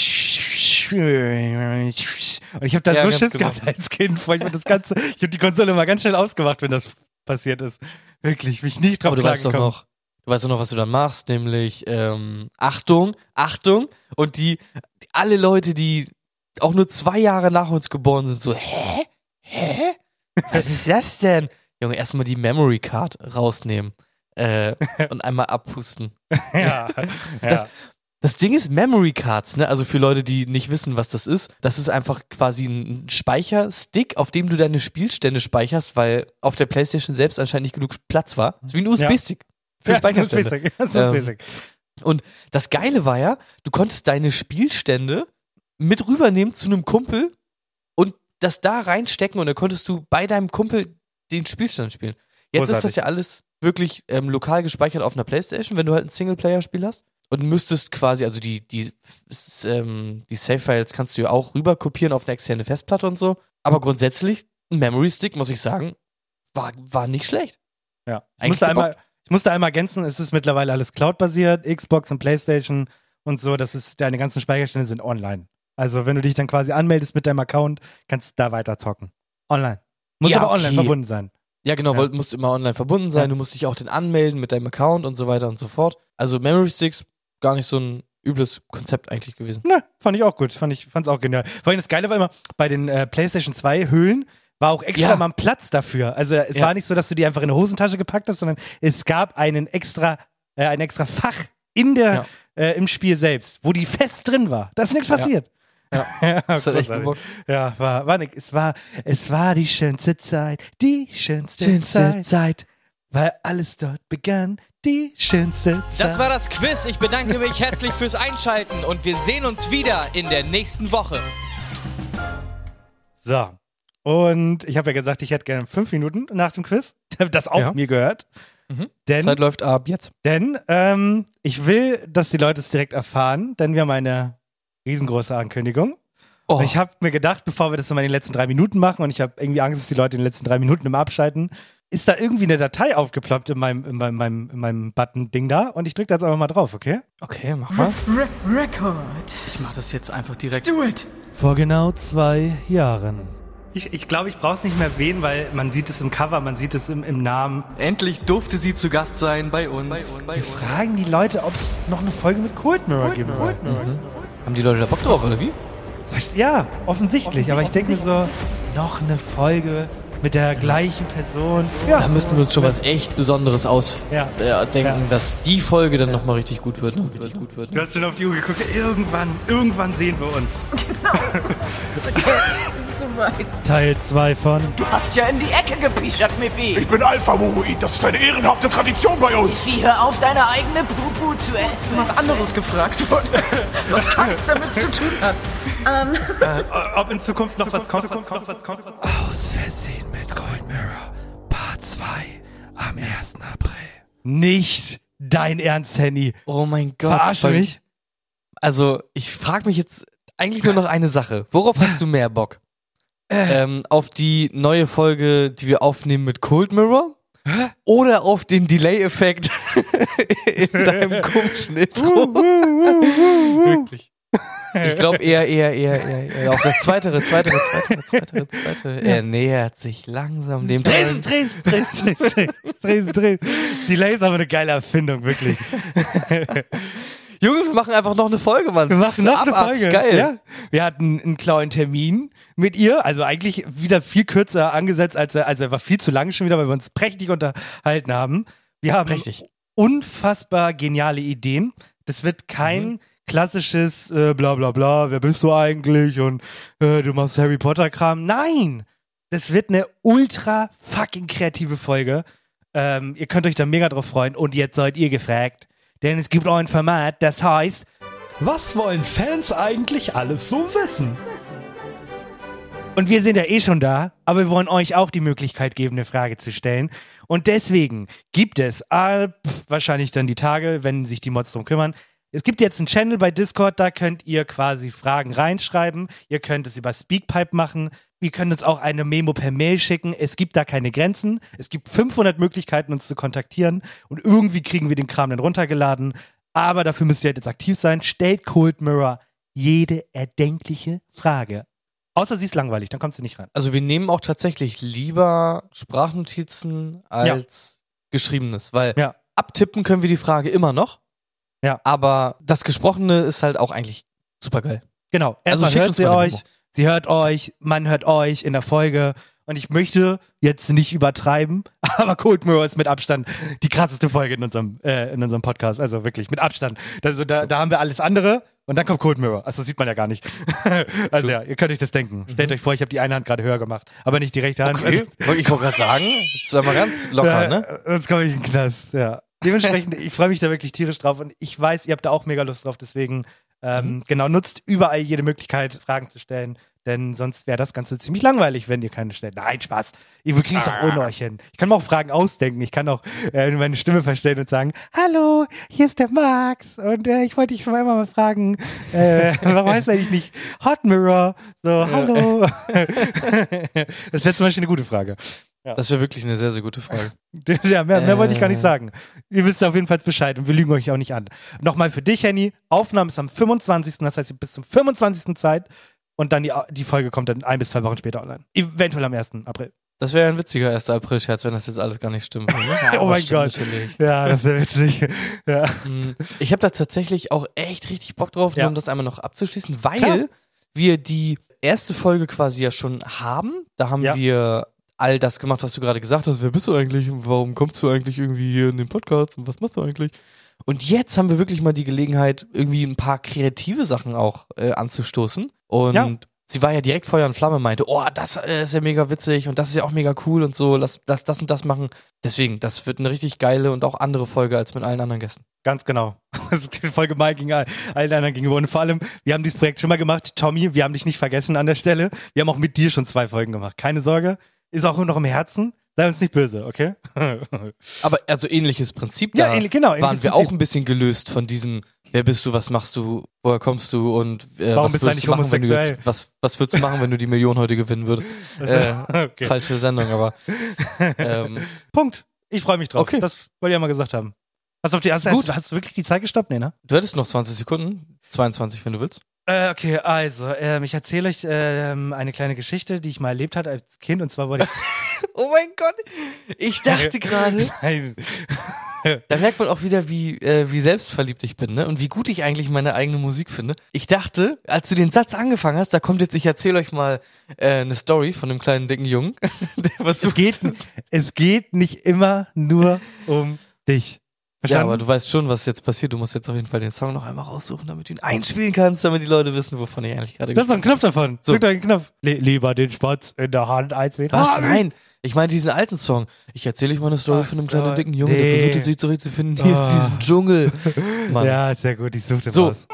und ich habe da ja, so Schiss genau. gehabt als Kind. Ich das ganze, ich habe die Konsole mal ganz schnell ausgemacht, wenn das passiert ist. Wirklich, mich nicht drauf Aber du weißt doch gekommen. noch, du weißt doch noch, was du dann machst, nämlich ähm, Achtung, Achtung und die, die alle Leute, die auch nur zwei Jahre nach uns geboren sind, so, hä? Hä? Was ist das denn? Junge, erstmal die Memory Card rausnehmen äh, und einmal abpusten. ja, das, ja. das Ding ist Memory Cards, ne? Also für Leute, die nicht wissen, was das ist, das ist einfach quasi ein Speicherstick, auf dem du deine Spielstände speicherst, weil auf der PlayStation selbst anscheinend nicht genug Platz war. Das ist wie ein U S B-Stick für ja, Speicherstände. Das ist ähm, basic. Und das Geile war ja, du konntest deine Spielstände mit rübernehmen zu einem Kumpel und das da reinstecken und dann konntest du bei deinem Kumpel den Spielstand spielen. Jetzt Großartig. Ist das ja alles wirklich ähm, lokal gespeichert auf einer PlayStation, wenn du halt ein Singleplayer-Spiel hast. und müsstest quasi, also die, die, ähm, die Save-Files kannst du ja auch rüber kopieren auf eine externe Festplatte und so. Aber grundsätzlich, ein Memory-Stick, muss ich sagen, war, war nicht schlecht. Ja. Ich musste, einmal, ich musste einmal ergänzen, es ist mittlerweile alles Cloud-basiert, Xbox und PlayStation und so, das ist, deine ganzen Speicherstände sind online. Also wenn du dich dann quasi anmeldest mit deinem Account, kannst du da weiter zocken. Online. Muss Ja, aber okay. online verbunden sein. Ja, genau, Ja. weil du musst immer online verbunden sein, Ja. du musst dich auch den anmelden mit deinem Account und so weiter und so fort. Also Memory Sticks, gar nicht so ein übles Konzept eigentlich gewesen. Ne, fand ich auch gut. Fand ich, fand's auch genial. Vor allem das Geile war immer, bei den äh, PlayStation zwei Hüllen war auch extra Ja. mal ein Platz dafür. Also es Ja. war nicht so, dass du die einfach in eine Hosentasche gepackt hast, sondern es gab einen extra, äh, ein extra Fach in der, Ja. äh, im Spiel selbst, wo die fest drin war. Da ist nichts Ja. passiert. Ja. Ja, Das hat echt großartig. gebockt. Ja, war, war nicht, es war, es war die schönste Zeit, die schönste, Zeit, Zeit. weil alles dort begann, die schönste Zeit. Das war das Quiz. Ich bedanke mich herzlich fürs Einschalten und wir sehen uns wieder in der nächsten Woche. So. Und ich habe ja gesagt, ich hätte gerne fünf Minuten nach dem Quiz. Das auch Ja. mir gehört. Mhm. Denn, Zeit läuft ab jetzt. denn ähm, ich will, dass die Leute es direkt erfahren, denn wir haben eine riesengroße Ankündigung. Oh. Und ich habe mir gedacht, bevor wir das immer in den letzten drei Minuten machen und ich habe irgendwie Angst, dass die Leute in den letzten drei Minuten immer abschalten, ist da irgendwie eine Datei aufgeploppt in meinem, in meinem, meinem, in meinem Button-Ding da und ich drücke da jetzt einfach mal drauf, okay? Okay, mach mal. Re Record. Ich mach das jetzt einfach direkt. Do it. Vor genau zwei Jahren. Ich, ich glaube, ich brauche es nicht mehr erwähnen, weil man sieht es im Cover, man sieht es im, im Namen. Endlich durfte sie zu Gast sein bei uns. Wir fragen die Leute, ob es noch eine Folge mit Cold Mirror geben soll. Mhm. Haben die Leute da Bock drauf, oder wie? Ja, offensichtlich, aber ich denke mir so, noch eine Folge mit der gleichen Person. Da müssten wir uns schon was echt Besonderes ausdenken, Ja. äh, denken, Ja. dass die Folge dann nochmal richtig gut wird. Ne? Richtig gut wird. Du hast schon auf die Uhr geguckt, irgendwann, irgendwann sehen wir uns. Das ist so weit. Teil zwei von Du hast ja in die Ecke gepischert, Miffy. Ich bin Alpha-Moruid, das ist eine ehrenhafte Tradition bei uns. Miffy, hör auf, deine eigene Pupu zu essen. Was anderes gefragt wurde. Was gar nichts damit zu tun hat. Ähm, äh, ob in Zukunft noch was kommt. Aus Versehen mit Cold Mirror, Part zwei am ersten April. Nicht dein Ernst, Henny. Oh mein Gott. Verarsche Weil- mich. Also, ich frage mich jetzt eigentlich nur noch eine Sache. Worauf hast du mehr Bock? Ähm, auf die neue Folge, die wir aufnehmen mit Cold Mirror? Oder auf den Delay-Effekt in deinem komischen Intro? Wirklich. Ich glaube eher, eher, eher, eher, eher auf das zweitere, zweitere, zweitere, zweitere, zweitere. Er nähert sich langsam dem Dresden, Dresden, Dresden, Dresden, Dresden, Dresden. Delay ist aber eine geile Erfindung, wirklich. Junge, wir machen einfach noch eine Folge, Mann. Wir machen noch eine Abartig Folge. Geil. Ja. Wir hatten einen kleinen Termin mit ihr, also eigentlich wieder viel kürzer angesetzt, als er, also er war viel zu lang schon wieder, weil wir uns prächtig unterhalten haben. Wir haben Prächtig. unfassbar geniale Ideen. Das wird kein Mhm. klassisches äh, bla bla bla, wer bist du eigentlich und äh, du machst Harry Potter Kram. Nein! Das wird eine ultra fucking kreative Folge. Ähm, ihr könnt euch da mega drauf freuen und jetzt seid ihr gefragt. Denn es gibt auch ein Format, das heißt, Was wollen Fans eigentlich alles so wissen? und wir sind ja eh schon da, aber wir wollen euch auch die Möglichkeit geben, eine Frage zu stellen. Und deswegen gibt es, äh, pf, wahrscheinlich dann die Tage, wenn sich die Mods drum kümmern, es gibt jetzt einen Channel bei Discord, da könnt ihr quasi Fragen reinschreiben. Ihr könnt es über Speakpipe machen. Ihr könnt uns auch eine Memo per Mail schicken. Es gibt da keine Grenzen. Es gibt fünfhundert Möglichkeiten, uns zu kontaktieren. Und irgendwie kriegen wir den Kram dann runtergeladen. Aber dafür müsst ihr halt jetzt aktiv sein. Stellt Cold Mirror jede erdenkliche Frage. Außer sie ist langweilig, dann kommt sie nicht rein. Also wir nehmen auch tatsächlich lieber Sprachnotizen als Geschriebenes, weil Ja. abtippen können wir die Frage immer noch. Ja. Aber das Gesprochene ist halt auch eigentlich super geil. Genau. Also Erstmal schickt hört uns sie mal eine euch, Memo. sie hört euch, man hört euch in der Folge. Und ich möchte jetzt nicht übertreiben, aber Cold Mirror ist mit Abstand die krasseste Folge in unserem, äh, in unserem Podcast. Also wirklich mit Abstand. Also da, da haben wir alles andere und dann kommt Cold Mirror. Also das sieht man ja gar nicht. Also ja, ihr könnt euch das denken. Stellt euch vor, ich habe die eine Hand gerade höher gemacht, aber nicht die rechte Hand. Okay. Ich wollte gerade sagen, jetzt war mal ganz locker, ne? Ja, jetzt komme ich in den Knast, ja. Dementsprechend, ich freue mich da wirklich tierisch drauf und ich weiß, ihr habt da auch mega Lust drauf, deswegen Ähm, Mhm. Genau, nutzt überall jede Möglichkeit, Fragen zu stellen, denn sonst wäre das Ganze ziemlich langweilig, wenn ihr keine stellt. Nein, Spaß. Ihr kriegt es auch ohne euch hin. Ich kann mir auch Fragen ausdenken. Ich kann auch äh, meine Stimme verstellen und sagen, hallo, hier ist der Max und äh, ich wollte dich schon einmal mal fragen, äh, warum heißt eigentlich nicht Hot Mirror? So, hallo. Das wäre zum Beispiel eine gute Frage. Ja. Das wäre wirklich eine sehr, sehr gute Frage. Ja, mehr, mehr Äh. wollte ich gar nicht sagen. Ihr wisst auf jeden Fall Bescheid und wir lügen euch auch nicht an. Nochmal für dich, Henny, Aufnahme ist am fünfundzwanzigsten Das heißt, ihr habt bis zum fünfundzwanzigsten Zeit und dann die, die Folge kommt dann ein bis zwei Wochen später online. Eventuell am ersten April. Das wäre ein witziger erster April-Scherz, wenn das jetzt alles gar nicht stimmt. Ne? Ja, Oh aber mein stimmt Gott. natürlich. Ja, das wäre witzig. Ja. Mm, Ich habe da tatsächlich auch echt richtig Bock drauf, nur Ja. um das einmal noch abzuschließen, weil Klar. wir die erste Folge quasi ja schon haben. Da haben Ja. wir all das gemacht, was du gerade gesagt hast. Wer bist du eigentlich und warum kommst du eigentlich irgendwie hier in den Podcast und was machst du eigentlich? Und jetzt haben wir wirklich mal die Gelegenheit, irgendwie ein paar kreative Sachen auch äh, anzustoßen. Und Ja. sie war ja direkt Feuer und Flamme, meinte, oh, das äh, ist ja mega witzig und das ist ja auch mega cool und so, lass, lass das und das machen. Deswegen, das wird eine richtig geile und auch andere Folge als mit allen anderen Gästen. Ganz genau. Das ist voll gemein gegen all, allen anderen gegenüber. Und vor allem, wir haben dieses Projekt schon mal gemacht. Tommy, wir haben dich nicht vergessen an der Stelle. Wir haben auch mit dir schon zwei Folgen gemacht. Keine Sorge. Ist auch noch im Herzen. Sei uns nicht böse, okay? Aber also ähnliches Prinzip, Ja, da ähnlich- genau, ähnliches waren wir Prinzip. auch ein bisschen gelöst von diesem, wer bist du, was machst du, woher kommst du und äh, Warum was bist du würdest eigentlich du machen, wenn du homosexuell? jetzt, was, was würdest du machen, wenn du die Million heute gewinnen würdest? Äh, Okay. Falsche Sendung, aber ähm, Punkt. Ich freue mich drauf. Okay. Das wollte ich ja mal gesagt haben. Hast du, auf die, hast, Gut. hast, hast du wirklich die Zeit gestoppt? Nee, ne? du hättest noch zwanzig Sekunden, zweiundzwanzig, wenn du willst. Äh, okay, also, ähm, ich erzähle euch ähm, eine kleine Geschichte, die ich mal erlebt hatte als Kind. Und zwar wurde ich... Oh mein Gott, ich dachte gerade, Nein. da merkt man auch wieder, wie, äh, wie selbstverliebt ich bin, ne? Und wie gut ich eigentlich meine eigene Musik finde. Ich dachte, als du den Satz angefangen hast, da kommt jetzt, ich erzähle euch mal äh, eine Story von einem kleinen dicken Jungen. Der Es versucht, geht, es geht nicht immer nur um dich. ja, Verstanden? aber du weißt schon, was jetzt passiert. Du musst jetzt auf jeden Fall den Song noch einmal raussuchen, damit du ihn einspielen kannst, damit die Leute wissen, wovon ich eigentlich gerade Das ist doch ein Knopf davon. So. Drück da den Knopf. Le lieber den Spatz in der Hand als den Was? Hahn. Nein. Ich meine diesen alten Song. Ich erzähle euch mal eine Story Ach von einem so, kleinen dicken Jungen, der nee. versuchte sich zurechtzufinden hier Ah. in diesem Dschungel. Mann. Ja, sehr gut. Ich suche den So. raus.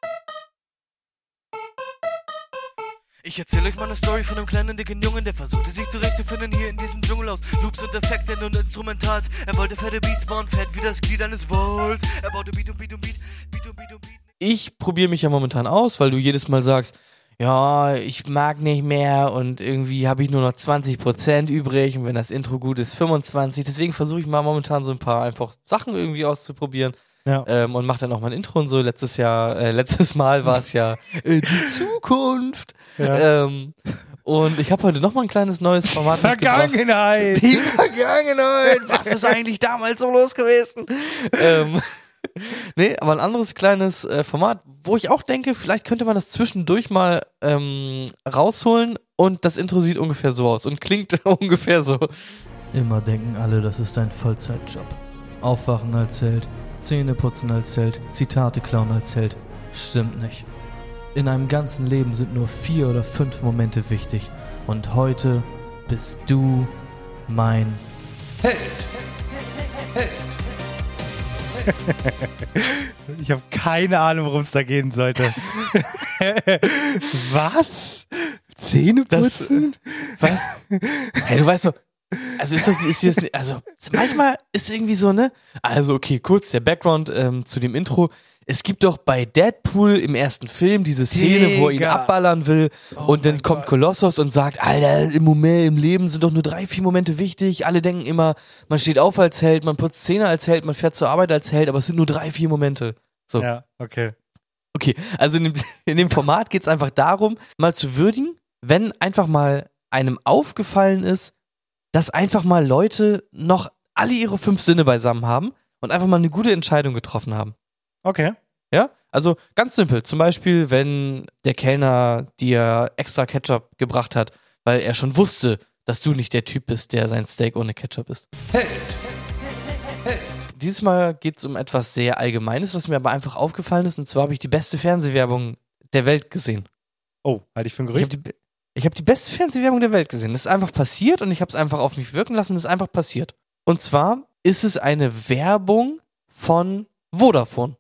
Ich erzähle euch mal eine Story von einem kleinen dicken Jungen, der versuchte sich zurechtzufinden hier in diesem Dschungel aus Loops und Effekten und Instrumentals. Er wollte fette Beats bauen, fett wie das Glied eines Walls. Er baute Beat und Beat und Beat, Beat und Beat und Beat. Ich probiere mich ja momentan aus, weil du jedes Mal sagst, ja, ich mag nicht mehr und irgendwie habe ich nur noch zwanzig Prozent übrig und wenn das Intro gut ist, fünfundzwanzig. Deswegen versuche ich mal momentan so ein paar einfach Sachen irgendwie auszuprobieren. Ja. Ähm, und mache dann auch mal ein Intro und so. Letztes Jahr, äh, letztes Mal war es ja äh, die Zukunft. Ja. Ähm, und ich habe heute noch mal ein kleines neues Format mitgebracht. Vergangenheit. Die Vergangenheit. Was ist eigentlich damals so los gewesen? ähm, nee, aber ein anderes kleines äh, Format, wo ich auch denke, vielleicht könnte man das zwischendurch mal ähm, rausholen und das Intro sieht ungefähr so aus und klingt ungefähr so. Immer denken alle, das ist ein Vollzeitjob. Aufwachen als Held, Zähne putzen als Held, Zitate klauen als Held. Stimmt nicht. In einem ganzen Leben sind nur vier oder fünf Momente wichtig. Und heute bist du mein Held. Held. Ich habe keine Ahnung, worum es da gehen sollte. Was? Zähne putzen? Was? Hey, du weißt doch, also ist das, ist das, also manchmal ist irgendwie so, ne? Also okay, kurz der Background ähm, zu dem Intro. Es gibt doch bei Deadpool im ersten Film diese Szene, wo er ihn Digga. abballern will und dann kommt Kolossus und sagt, Alter, im Moment, im Leben sind doch nur drei, vier Momente wichtig. Alle denken immer, man steht auf als Held, man putzt Zähne als Held, man fährt zur Arbeit als Held, aber es sind nur drei, vier Momente. So. Ja, okay. Okay, also in dem, in dem Format geht es einfach darum, mal zu würdigen, wenn einfach mal einem aufgefallen ist, dass einfach mal Leute noch alle ihre fünf Sinne beisammen haben und einfach mal eine gute Entscheidung getroffen haben. Okay. Ja, also ganz simpel. Zum Beispiel, wenn der Kellner dir extra Ketchup gebracht hat, weil er schon wusste, dass du nicht der Typ bist, der sein Steak ohne Ketchup isst. Held. Held. Dieses Mal geht es um etwas sehr Allgemeines, was mir aber einfach aufgefallen ist. Und zwar habe ich die beste Fernsehwerbung der Welt gesehen. Oh, halte ich für ein Ich habe Gerücht? die, ich hab die beste Fernsehwerbung der Welt gesehen. Das ist einfach passiert und ich habe es einfach auf mich wirken lassen. Das ist einfach passiert. Und zwar ist es eine Werbung von Vodafone.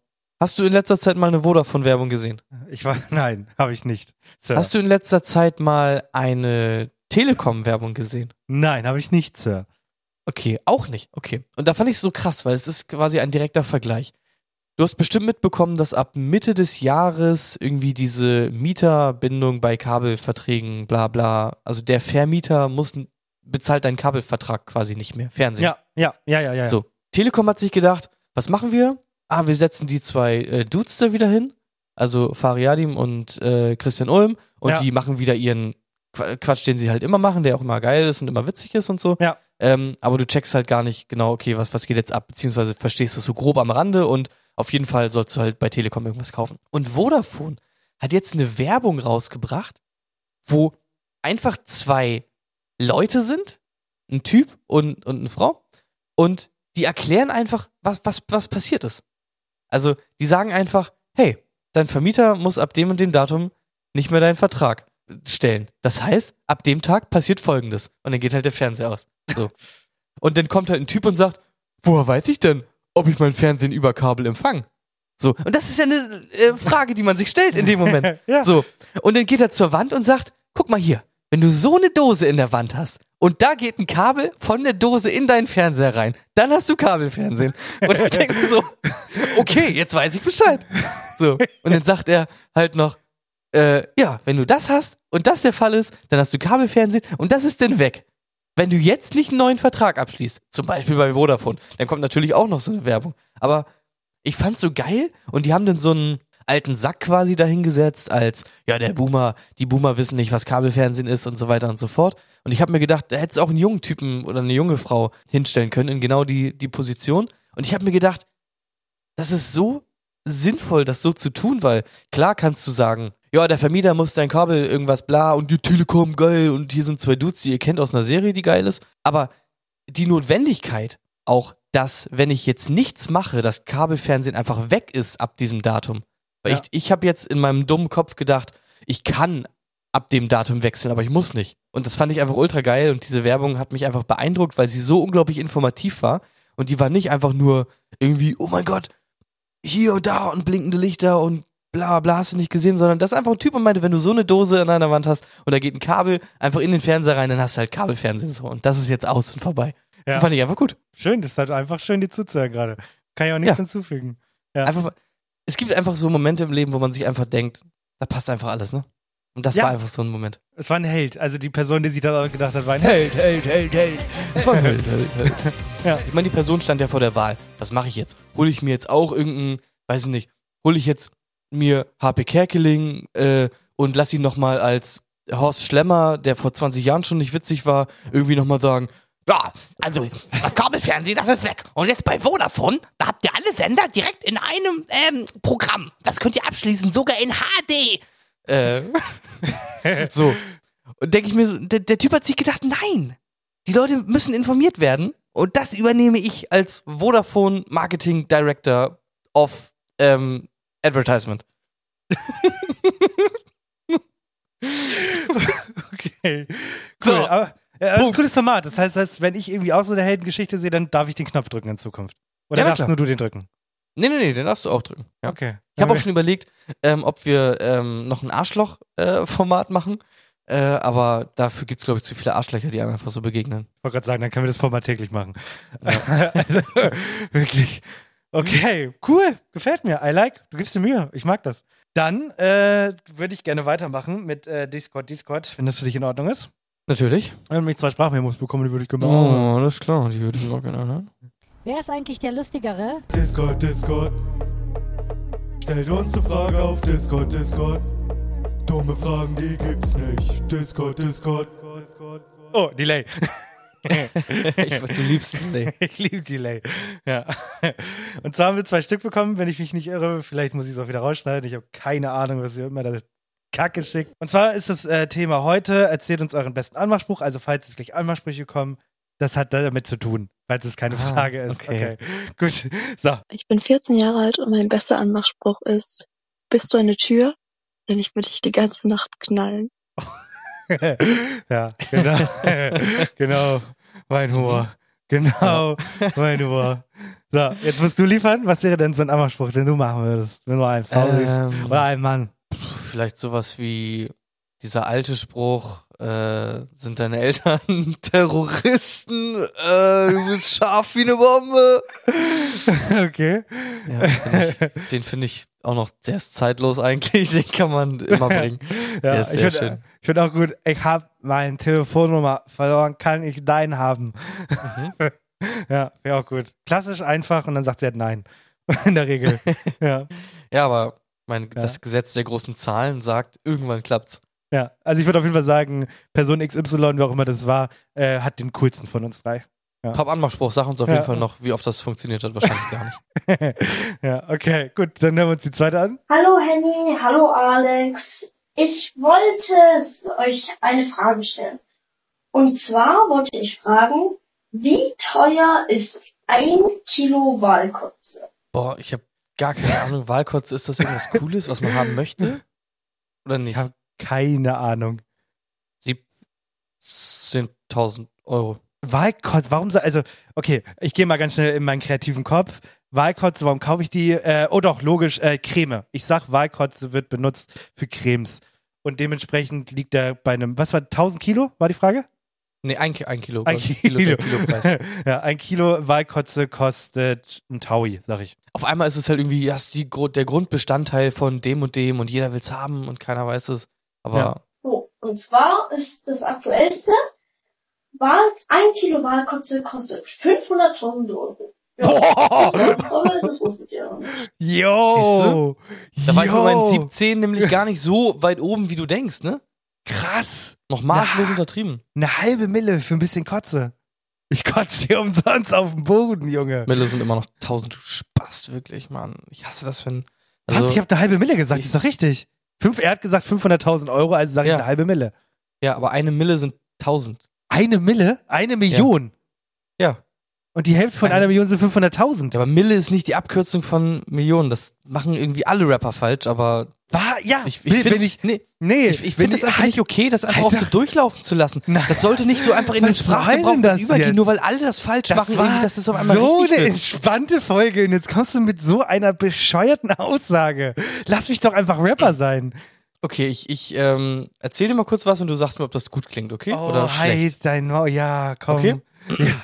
Hast du in letzter Zeit mal eine Vodafone-Werbung gesehen? Ich war, nein, habe ich nicht. Sir. Hast du in letzter Zeit mal eine Telekom-Werbung gesehen? Nein, habe ich nicht, Sir. Okay, auch nicht. Okay. Und da fand ich es so krass, weil es ist quasi ein direkter Vergleich. Du hast bestimmt mitbekommen, dass ab Mitte des Jahres irgendwie diese Mieterbindung bei Kabelverträgen, bla bla, also der Vermieter muss bezahlt deinen Kabelvertrag quasi nicht mehr. Fernsehen. Ja, ja, ja, ja, ja. So, Telekom hat sich gedacht, was machen wir? Ah, wir setzen die zwei äh, Dudes da wieder hin, also Fariadim und äh, Christian Ulm, und Ja. die machen wieder ihren Qu- Quatsch, den sie halt immer machen, der auch immer geil ist und immer witzig ist und so. Ja. Ähm, aber du checkst halt gar nicht genau, okay, was, was geht jetzt ab, beziehungsweise verstehst das so grob am Rande und auf jeden Fall sollst du halt bei Telekom irgendwas kaufen. Und Vodafone hat jetzt eine Werbung rausgebracht, wo einfach zwei Leute sind, ein Typ und, und eine Frau, und die erklären einfach, was, was, was passiert ist. Also, die sagen einfach, hey, dein Vermieter muss ab dem und dem Datum nicht mehr deinen Vertrag stellen. Das heißt, ab dem Tag passiert Folgendes. Und dann geht halt der Fernseher aus. So. Und dann kommt halt ein Typ und sagt, woher weiß ich denn, ob ich mein Fernsehen über Kabel empfange? So. Und das ist ja eine äh, Frage, die man sich stellt in dem Moment. Ja. So. Und dann geht er zur Wand und sagt, guck mal hier, wenn du so eine Dose in der Wand hast und da geht ein Kabel von der Dose in deinen Fernseher rein, dann hast du Kabelfernsehen. Und ich denke mir so, okay, jetzt weiß ich Bescheid. So. Und dann sagt er halt noch, äh, ja, wenn du das hast und das der Fall ist, dann hast du Kabelfernsehen und das ist dann weg. Wenn du jetzt nicht einen neuen Vertrag abschließt, zum Beispiel bei Vodafone, dann kommt natürlich auch noch so eine Werbung. Aber ich fand's so geil und die haben dann so einen alten Sack quasi dahingesetzt als, ja, der Boomer, die Boomer wissen nicht, was Kabelfernsehen ist und so weiter und so fort. Und ich habe mir gedacht, da hätte es auch einen jungen Typen oder eine junge Frau hinstellen können in genau die, die Position. Und ich habe mir gedacht, das ist so sinnvoll, das so zu tun, weil klar kannst du sagen, ja, der Vermieter muss dein Kabel irgendwas bla und die Telekom geil und hier sind zwei Dudes, die ihr kennt aus einer Serie, die geil ist. Aber die Notwendigkeit auch, dass, wenn ich jetzt nichts mache, das Kabelfernsehen einfach weg ist ab diesem Datum. Weil Ja. ich, ich habe jetzt in meinem dummen Kopf gedacht, ich kann ab dem Datum wechseln, aber ich muss nicht. Und das fand ich einfach ultra geil und diese Werbung hat mich einfach beeindruckt, weil sie so unglaublich informativ war und die war nicht einfach nur irgendwie, oh mein Gott, hier und da und blinkende Lichter und bla bla, hast du nicht gesehen, sondern das ist einfach ein Typ und meinte, wenn du so eine Dose an deiner Wand hast und da geht ein Kabel einfach in den Fernseher rein, dann hast du halt Kabelfernsehen so und das ist jetzt aus und vorbei. Ja. Fand ich einfach gut. Schön, das ist halt einfach schön, dir zuzuhören gerade. Kann ich auch nichts Ja. hinzufügen. Ja. Einfach, es gibt einfach so Momente im Leben, wo man sich einfach denkt, da passt einfach alles, ne? Und das Ja. war einfach so ein Moment. Es war ein Held. Also die Person, die sich da gedacht hat, war ein Held, Held, Held, Held. Es war ein Held, Held, Held. Ja. Ich meine, die Person stand ja vor der Wahl. Was mache ich jetzt? Hole ich mir jetzt auch irgendeinen, weiß ich nicht, hole ich jetzt mir H P Kerkeling äh, und lass ihn nochmal als Horst Schlemmer, der vor zwanzig Jahren schon nicht witzig war, irgendwie nochmal sagen, Ja, also das Kabelfernsehen, das ist weg. Und jetzt bei Vodafone, da habt ihr alle Sender direkt in einem ähm, Programm. Das könnt ihr abschließen, sogar in H D. Äh, so. Und denke ich mir, so, der, der Typ hat sich gedacht, nein, die Leute müssen informiert werden und das übernehme ich als Vodafone Marketing Director of ähm, Advertisement. Okay. Cool. So. Aber, ja, aber das ist ein Punkt. gutes Format. Das heißt, dass, wenn ich irgendwie auch so eine Heldengeschichte sehe, dann darf ich den Knopf drücken in Zukunft. Oder Ja, na darfst klar. nur du den drücken? Nee, nee, nee, den darfst du auch drücken. Ja. Okay. Ich habe auch schon überlegt, ähm, ob wir ähm, noch ein Arschloch-Format machen. Äh, aber dafür gibt's glaube ich, zu viele Arschlöcher, die einem einfach so begegnen. Ich wollte gerade sagen, dann können wir das Format täglich machen. Also, wirklich. Okay, cool. Gefällt mir. I like. Du gibst dir Mühe. Ich mag das. Dann äh, würde ich gerne weitermachen mit äh, Discord, Discord, wenn das für dich in Ordnung ist. Natürlich. Wenn ich zwei Sprachmemos bekomme, die würde ich gerne Oh, alles klar. Die würde ich auch gerne hören. Wer ist eigentlich der Lustigere? Discord, Discord. Stellt uns eine Frage auf Discord, Discord. Dumme Fragen, die gibt's nicht. Discord, Discord. Oh, Delay. ich, du liebst Delay. Ich liebe Delay. Ja. Und zwar haben wir zwei Stück bekommen, wenn ich mich nicht irre. Vielleicht muss ich es auch wieder rausschneiden. Ich habe keine Ahnung, was ihr immer da Kacke schickt. Und zwar ist das äh, Thema heute, erzählt uns euren besten Anmachspruch. Also falls es gleich Anmachsprüche kommen, das hat damit zu tun, falls es keine Ah, Frage ist. okay. Okay, gut. So. Ich bin vierzehn Jahre alt und mein bester Anmachspruch ist, bist du eine Tür? Denn ich würde dich die ganze Nacht knallen. Ja, genau. Genau. Mein Humor. Genau, mein Humor. So, jetzt musst du liefern. Was wäre denn so ein Ammerspruch, den du machen würdest, wenn du eine Frau bist? Ähm, Oder ein Mann? Vielleicht sowas wie dieser alte Spruch, äh, sind deine Eltern Terroristen? Äh, du bist scharf wie eine Bombe. Okay. Ja, find ich, den finde ich auch noch sehr zeitlos eigentlich. Den kann man immer bringen. Ja, Der ist ich sehr find, schön. Ich finde auch gut, ich habe meine Telefonnummer verloren, kann ich deinen haben? Mhm. Ja, wäre auch gut. Klassisch einfach und dann sagt sie halt nein. In der Regel. Ja, ja aber mein, ja. das Gesetz der großen Zahlen sagt, irgendwann klappt's. Ja, also ich würde auf jeden Fall sagen, Person X Y, wer auch immer das war, äh, hat den coolsten von uns drei. Ja. Top-Anmachspruch, sag uns auf Ja. jeden Fall noch, wie oft das funktioniert hat. Wahrscheinlich gar nicht. Ja, okay, gut, dann hören wir uns die zweite an. Hallo Henny, hallo Alex. Ich wollte euch eine Frage stellen. Und zwar wollte ich fragen, wie teuer ist ein Kilo Walkotze? Boah, ich habe gar keine Ahnung. Walkotze, ist das irgendwas Cooles, was man haben möchte? Oder nicht? Ich habe keine Ahnung. siebzehntausend Euro. Walkotze, warum so, also, okay, ich gehe mal ganz schnell in meinen kreativen Kopf. Walkotze, warum kaufe ich die? Äh, oh doch, logisch, äh, Creme. Ich sag, Walkotze wird benutzt für Cremes. Und dementsprechend liegt er bei einem, was war, tausend Kilo, war die Frage? Nee, ein, Ki- ein Kilo. Ein Kilo, Kilo. der Kilopreis. Ja, ein Kilo Walkotze kostet ein Taui, sag ich. Auf einmal ist es halt irgendwie, das ist die, Gru- der Grundbestandteil von dem und dem und jeder will's haben und keiner weiß es. Aber Ja. So, und zwar ist das aktuellste, Wal, ein Kilo Walkotze kostet fünfhunderttausend Euro. Ja, Boah. Das wusstet ihr auch nicht. Jo! da war ich mit meinen Jo. siebzehn nämlich gar nicht so weit oben, wie du denkst, ne? Krass! Noch maßlos Na. untertrieben. Eine halbe Mille für ein bisschen Kotze. Ich kotze hier umsonst auf dem Boden, Junge. Mille sind immer noch tausend, du Spast, wirklich, Mann. Ich hasse das, wenn... Was? Ich habe eine halbe Mille gesagt, ich- ist doch richtig. Fünf, er hat gesagt fünfhunderttausend Euro, also sage ich Ja. eine halbe Mille. Ja, aber eine Mille sind tausend. Eine Mille? Eine Million? Ja. Und die Hälfte von Eine- einer Million sind fünfhunderttausend. Ja, aber Mille ist nicht die Abkürzung von Millionen. Das machen irgendwie alle Rapper falsch, aber... War, ja, ich, ich bin- finde bin ich- nee, nee, ich, ich bin finde das ich- einfach halt- nicht okay, das einfach halt auch so doch- durchlaufen zu lassen. Das sollte nicht so einfach in den Was soll Sprachgebrauch denn das übergehen, jetzt? nur weil alle das falsch Das machen, war irgendwie, dass das auf einmal so richtig eine wird. entspannte Folge und jetzt kommst du mit so einer bescheuerten Aussage. Lass mich doch einfach Rapper sein. Okay, ich, ich ähm, erzähl dir mal kurz was und du sagst mir, ob das gut klingt, okay? Oh, Oder schlecht. halt dein Maul. Ja, komm. Okay? Ja.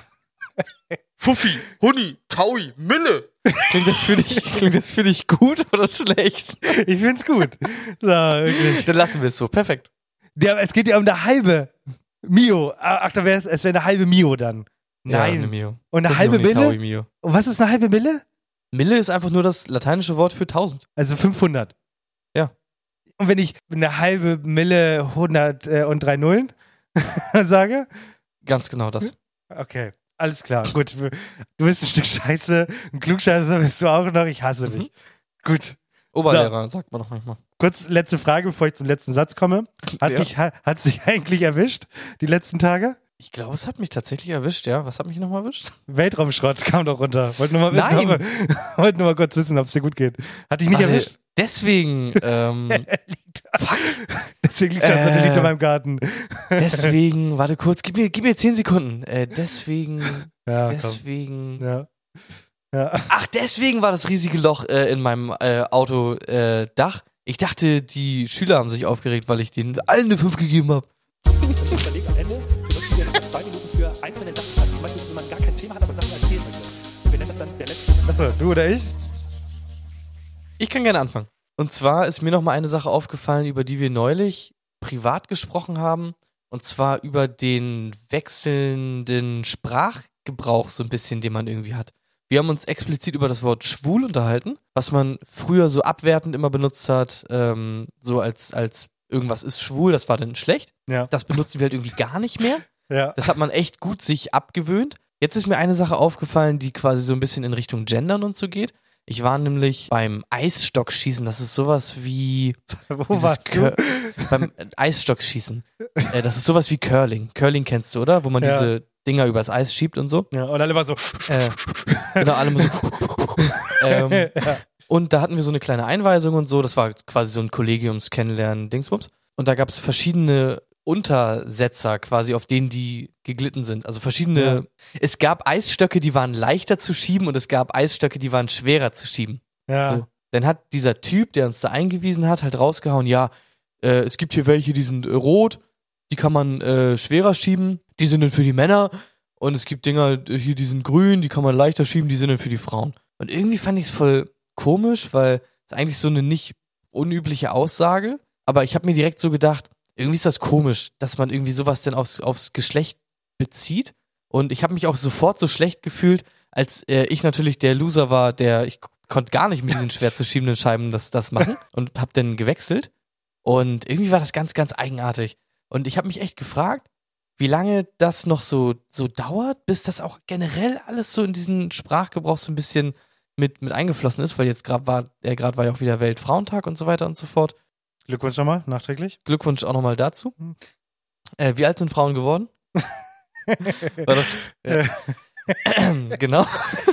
Fuffi, Huni, Taui, Mille. Klingt das für dich, klingt das für dich gut oder schlecht? Ich find's gut. So, wirklich. Dann lassen wir es so. Perfekt. Ja, es geht ja um eine halbe Mio. Ach, da wär's, es wäre eine halbe Mio dann. Ja, Nein. eine Mio. Und eine Das ist halbe noch nie Mille? Taui, Mio. Und was ist eine halbe Mille? Mille ist einfach nur das lateinische Wort für tausend. Also fünfhundert. Ja. Und wenn ich eine halbe Mille hundert äh, und drei Nullen sage? Ganz genau das. Okay, alles klar. Gut, du bist ein Stück Scheiße. Ein Klugscheißer bist du auch noch. Ich hasse dich. Gut. Oberlehrer, sagt man doch manchmal. Kurz letzte Frage, bevor ich zum letzten Satz komme. Hat Ja. dich, ha, hat sich eigentlich erwischt, die letzten Tage? Ich glaube, es hat mich tatsächlich erwischt, ja. Was hat mich nochmal erwischt? Weltraumschrott kam doch runter. Wollte nur mal wissen, Nein. ob, wollte nur mal kurz wissen, ob es dir gut geht. Hat dich nicht Warte, erwischt? Deswegen, ähm, Deswegen liegt der Äh, Satellit in meinem Garten. deswegen, warte kurz, gib mir, gib mir zehn Sekunden. Äh, deswegen, Ja, komm. deswegen. Ja. Ja. Ach, deswegen war das riesige Loch äh, in meinem äh, Autodach. Äh, Dach. Ich dachte, die Schüler haben sich aufgeregt, weil ich denen allen eine fünf gegeben habe. Ich überlege, am Ende benutzen wir nochmal zwei Minuten für einzelne Sachen. Also zum Beispiel, wenn man gar kein Thema hat, aber Sachen erzählen möchte. Und wir nennen das dann der letzte. Achso, du oder ich? Ich kann gerne anfangen. Und zwar ist mir noch mal eine Sache aufgefallen, über die wir neulich privat gesprochen haben. Und zwar über den wechselnden Sprachgebrauch so ein bisschen, den man irgendwie hat. Wir haben uns explizit über das Wort schwul unterhalten, was man früher so abwertend immer benutzt hat, ähm, so als, als irgendwas ist schwul, das war dann schlecht. Ja. Das benutzen wir halt irgendwie gar nicht mehr. Ja. Das hat man echt gut sich abgewöhnt. Jetzt ist mir eine Sache aufgefallen, die quasi so ein bisschen in Richtung Gendern und so geht. Ich war nämlich beim Eisstockschießen, das ist sowas wie Wo dieses warst du? Cur- beim Eisstockschießen. Äh, das ist sowas wie Curling. Curling kennst du, oder? Wo man Ja. diese Dinger übers Eis schiebt und so. Ja, und alle war so. Äh, genau, alle immer so. ähm, Ja. Und da hatten wir so eine kleine Einweisung und so. Das war quasi so ein Kollegiums-Kennenlernen-Dingsbums. Und da gab es verschiedene Untersetzer quasi, auf denen die geglitten sind. Also verschiedene, Ja. es gab Eisstöcke, die waren leichter zu schieben und es gab Eisstöcke, die waren schwerer zu schieben. Ja. So. Dann hat dieser Typ, der uns da eingewiesen hat, halt rausgehauen, ja, äh, es gibt hier welche, die sind äh, rot, die kann man äh, schwerer schieben, die sind dann für die Männer. Und es gibt Dinger, hier, die sind grün, die kann man leichter schieben, die sind dann für die Frauen. Und irgendwie fand ich es voll komisch, weil es eigentlich so eine nicht unübliche Aussage, aber ich habe mir direkt so gedacht, irgendwie ist das komisch, dass man irgendwie sowas denn aufs, aufs Geschlecht bezieht. Und ich habe mich auch sofort so schlecht gefühlt, als äh, ich natürlich der Loser war, der, ich konnte gar nicht mit diesen schwer zu schiebenden Scheiben das, das machen und habe dann gewechselt. Und irgendwie war das ganz, ganz eigenartig. Und ich habe mich echt gefragt, wie lange das noch so, so dauert, bis das auch generell alles so in diesen Sprachgebrauch so ein bisschen mit, mit eingeflossen ist, weil jetzt gerade war, äh, gerade war ja auch wieder Weltfrauentag und so weiter und so fort. Glückwunsch nochmal, nachträglich. Glückwunsch auch nochmal dazu. Äh, wie alt sind Frauen geworden? War doch, ja. Genau.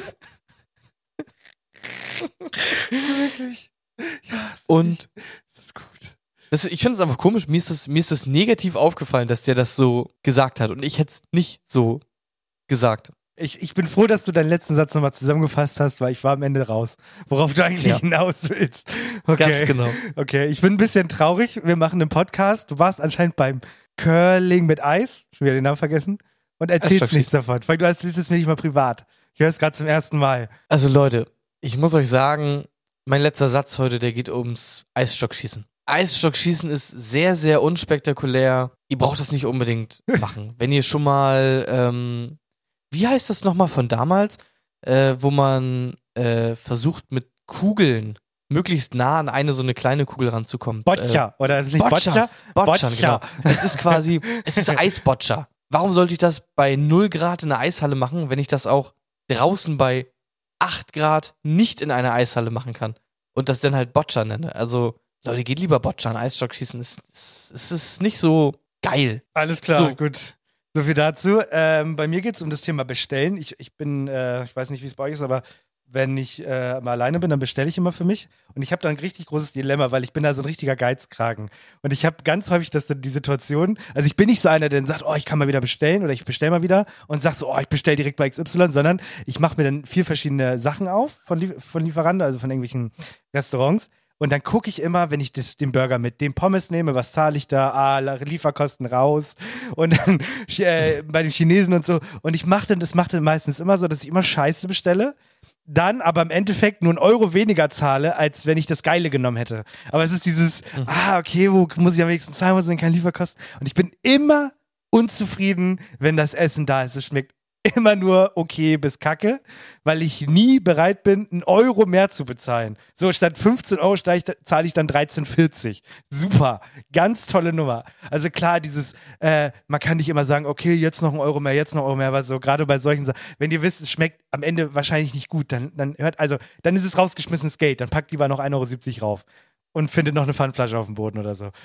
Wirklich. Ja, und das ist gut. Das, ich finde es einfach komisch, mir ist, das, mir ist das negativ aufgefallen, dass der das so gesagt hat und ich hätte es nicht so gesagt. Ich, ich bin froh, dass du deinen letzten Satz nochmal zusammengefasst hast, weil ich war am Ende raus, worauf du eigentlich Ja. hinaus willst. Okay. Ganz genau. Okay, ich bin ein bisschen traurig. Wir machen einen Podcast. Du warst anscheinend beim Curling mit Eis, schon wieder den Namen vergessen, und erzählst Eisstockschießen. nichts davon, weil du erzählst es mir nicht mal privat. Ich höre es gerade zum ersten Mal. Also Leute, ich muss euch sagen, mein letzter Satz heute, der geht ums Eisstockschießen. Eisstockschießen ist sehr, sehr unspektakulär. Ihr braucht das nicht unbedingt machen. Wenn ihr schon mal, ähm, wie heißt das nochmal von damals, äh, wo man äh, versucht mit Kugeln möglichst nah an eine so eine kleine Kugel ranzukommen. Boccia, äh, oder ist es nicht Boccia? Boccia, Boccia. genau. Es ist quasi, es ist Eisboccia. Warum sollte ich das bei null Grad in einer Eishalle machen, wenn ich das auch draußen bei acht Grad nicht in einer Eishalle machen kann und das dann halt Boccia nenne? Also, Leute, geht lieber Boccia an Eisstockschießen. Es, es, es ist nicht so geil. Alles klar, So. gut. So viel dazu. Ähm, bei mir geht es um das Thema Bestellen. Ich, ich bin, äh, ich weiß nicht, wie es bei euch ist, aber wenn ich äh, mal alleine bin, dann bestelle ich immer für mich. Und ich habe da ein richtig großes Dilemma, weil ich bin da so ein richtiger Geizkragen. Und ich habe ganz häufig das, die Situation, also ich bin nicht so einer, der dann sagt, oh, ich kann mal wieder bestellen oder ich bestelle mal wieder und sag so, oh, ich bestelle direkt bei X Y, sondern ich mache mir dann vier verschiedene Sachen auf von, Lie- von Lieferando, also von irgendwelchen Restaurants. Und dann gucke ich immer, wenn ich das, den Burger mit dem Pommes nehme, was zahle ich da? Ah, Lieferkosten raus. Und dann äh, bei den Chinesen und so. Und ich mache dann, das macht dann meistens immer so, dass ich immer Scheiße bestelle. Dann aber im Endeffekt nur einen Euro weniger zahle, als wenn ich das Geile genommen hätte. Aber es ist dieses, Mhm. ah, okay, wo muss ich am wenigsten zahlen, wo sind keine Lieferkosten? Und ich bin immer unzufrieden, wenn das Essen da ist. Es schmeckt immer nur okay bis kacke, weil ich nie bereit bin, einen Euro mehr zu bezahlen. So, statt fünfzehn Euro zahle ich, zahle ich dann dreizehn vierzig. Super, ganz tolle Nummer. Also klar, dieses, äh, man kann nicht immer sagen, okay, jetzt noch ein Euro mehr, jetzt noch ein Euro mehr, aber so gerade bei solchen Sachen, wenn ihr wisst, es schmeckt am Ende wahrscheinlich nicht gut, dann, dann hört, also, dann ist es rausgeschmissenes Geld, dann packt lieber noch ein Euro siebzig rauf und findet noch eine Pfandflasche auf dem Boden oder so.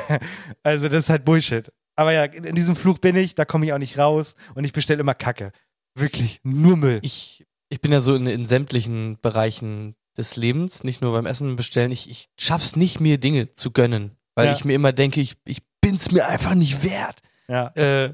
Also das ist halt Bullshit. Aber ja, in diesem Fluch bin ich, da komme ich auch nicht raus und ich bestelle immer Kacke. Wirklich, nur Müll. Ich, ich bin ja so in, in sämtlichen Bereichen des Lebens, nicht nur beim Essen bestellen. Ich, ich schaff's nicht, mir Dinge zu gönnen, weil Ja. ich mir immer denke, ich, ich bin's mir einfach nicht wert. Ja. Äh,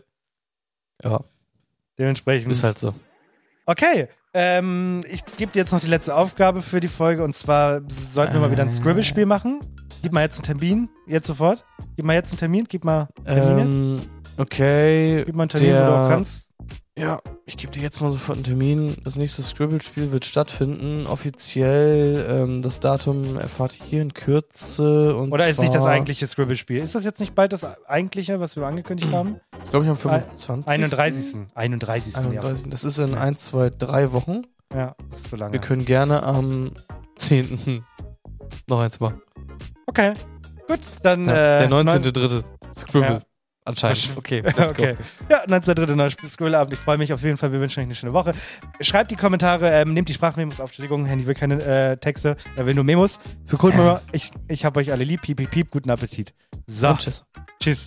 ja. Dementsprechend. Ist halt so. Okay, ähm, ich gebe dir jetzt noch die letzte Aufgabe für die Folge und zwar sollten wir mal wieder ein Scribble-Spiel machen. Gib mal jetzt einen Termin, jetzt sofort. Gib mal jetzt einen Termin, gib mal einen Termin Ähm, jetzt. okay. Gib mal einen Termin, der, wo du auch kannst. Ja, ich gebe dir jetzt mal sofort einen Termin. Das nächste Scribble-Spiel wird stattfinden. Offiziell, ähm, das Datum erfahrt ihr hier in Kürze. Und Oder ist nicht das zwar- eigentliche Scribble-Spiel? Ist das jetzt nicht bald das eigentliche, was wir angekündigt haben? Das glaube ich am fünfundzwanzigsten einunddreißigsten einunddreißigsten einunddreißigsten Das ist in ein, zwei, drei Wochen. Ja, das ist so lange. Wir können gerne am zehnten noch eins machen. Okay, gut, dann Ja, äh, der neunzehnte dritte Scribble. Ja. Anscheinend. Okay, let's go. okay. Ja, neunzehnter dritter neuer Scribble-Abend. Ich freue mich auf jeden Fall. Wir wünschen euch eine schöne Woche. Schreibt die Kommentare, ähm, nehmt die Sprachmemos auf. Entschuldigung, Handy will keine äh, Texte. Er will nur Memos. Für Kultmemo, ich, ich hab euch alle lieb. Piep, piep, piep. Guten Appetit. So. Und tschüss. Tschüss.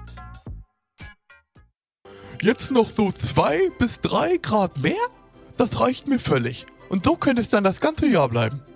Jetzt noch so zwei bis drei Grad mehr? Das reicht mir völlig. Und so könnte es dann das ganze Jahr bleiben.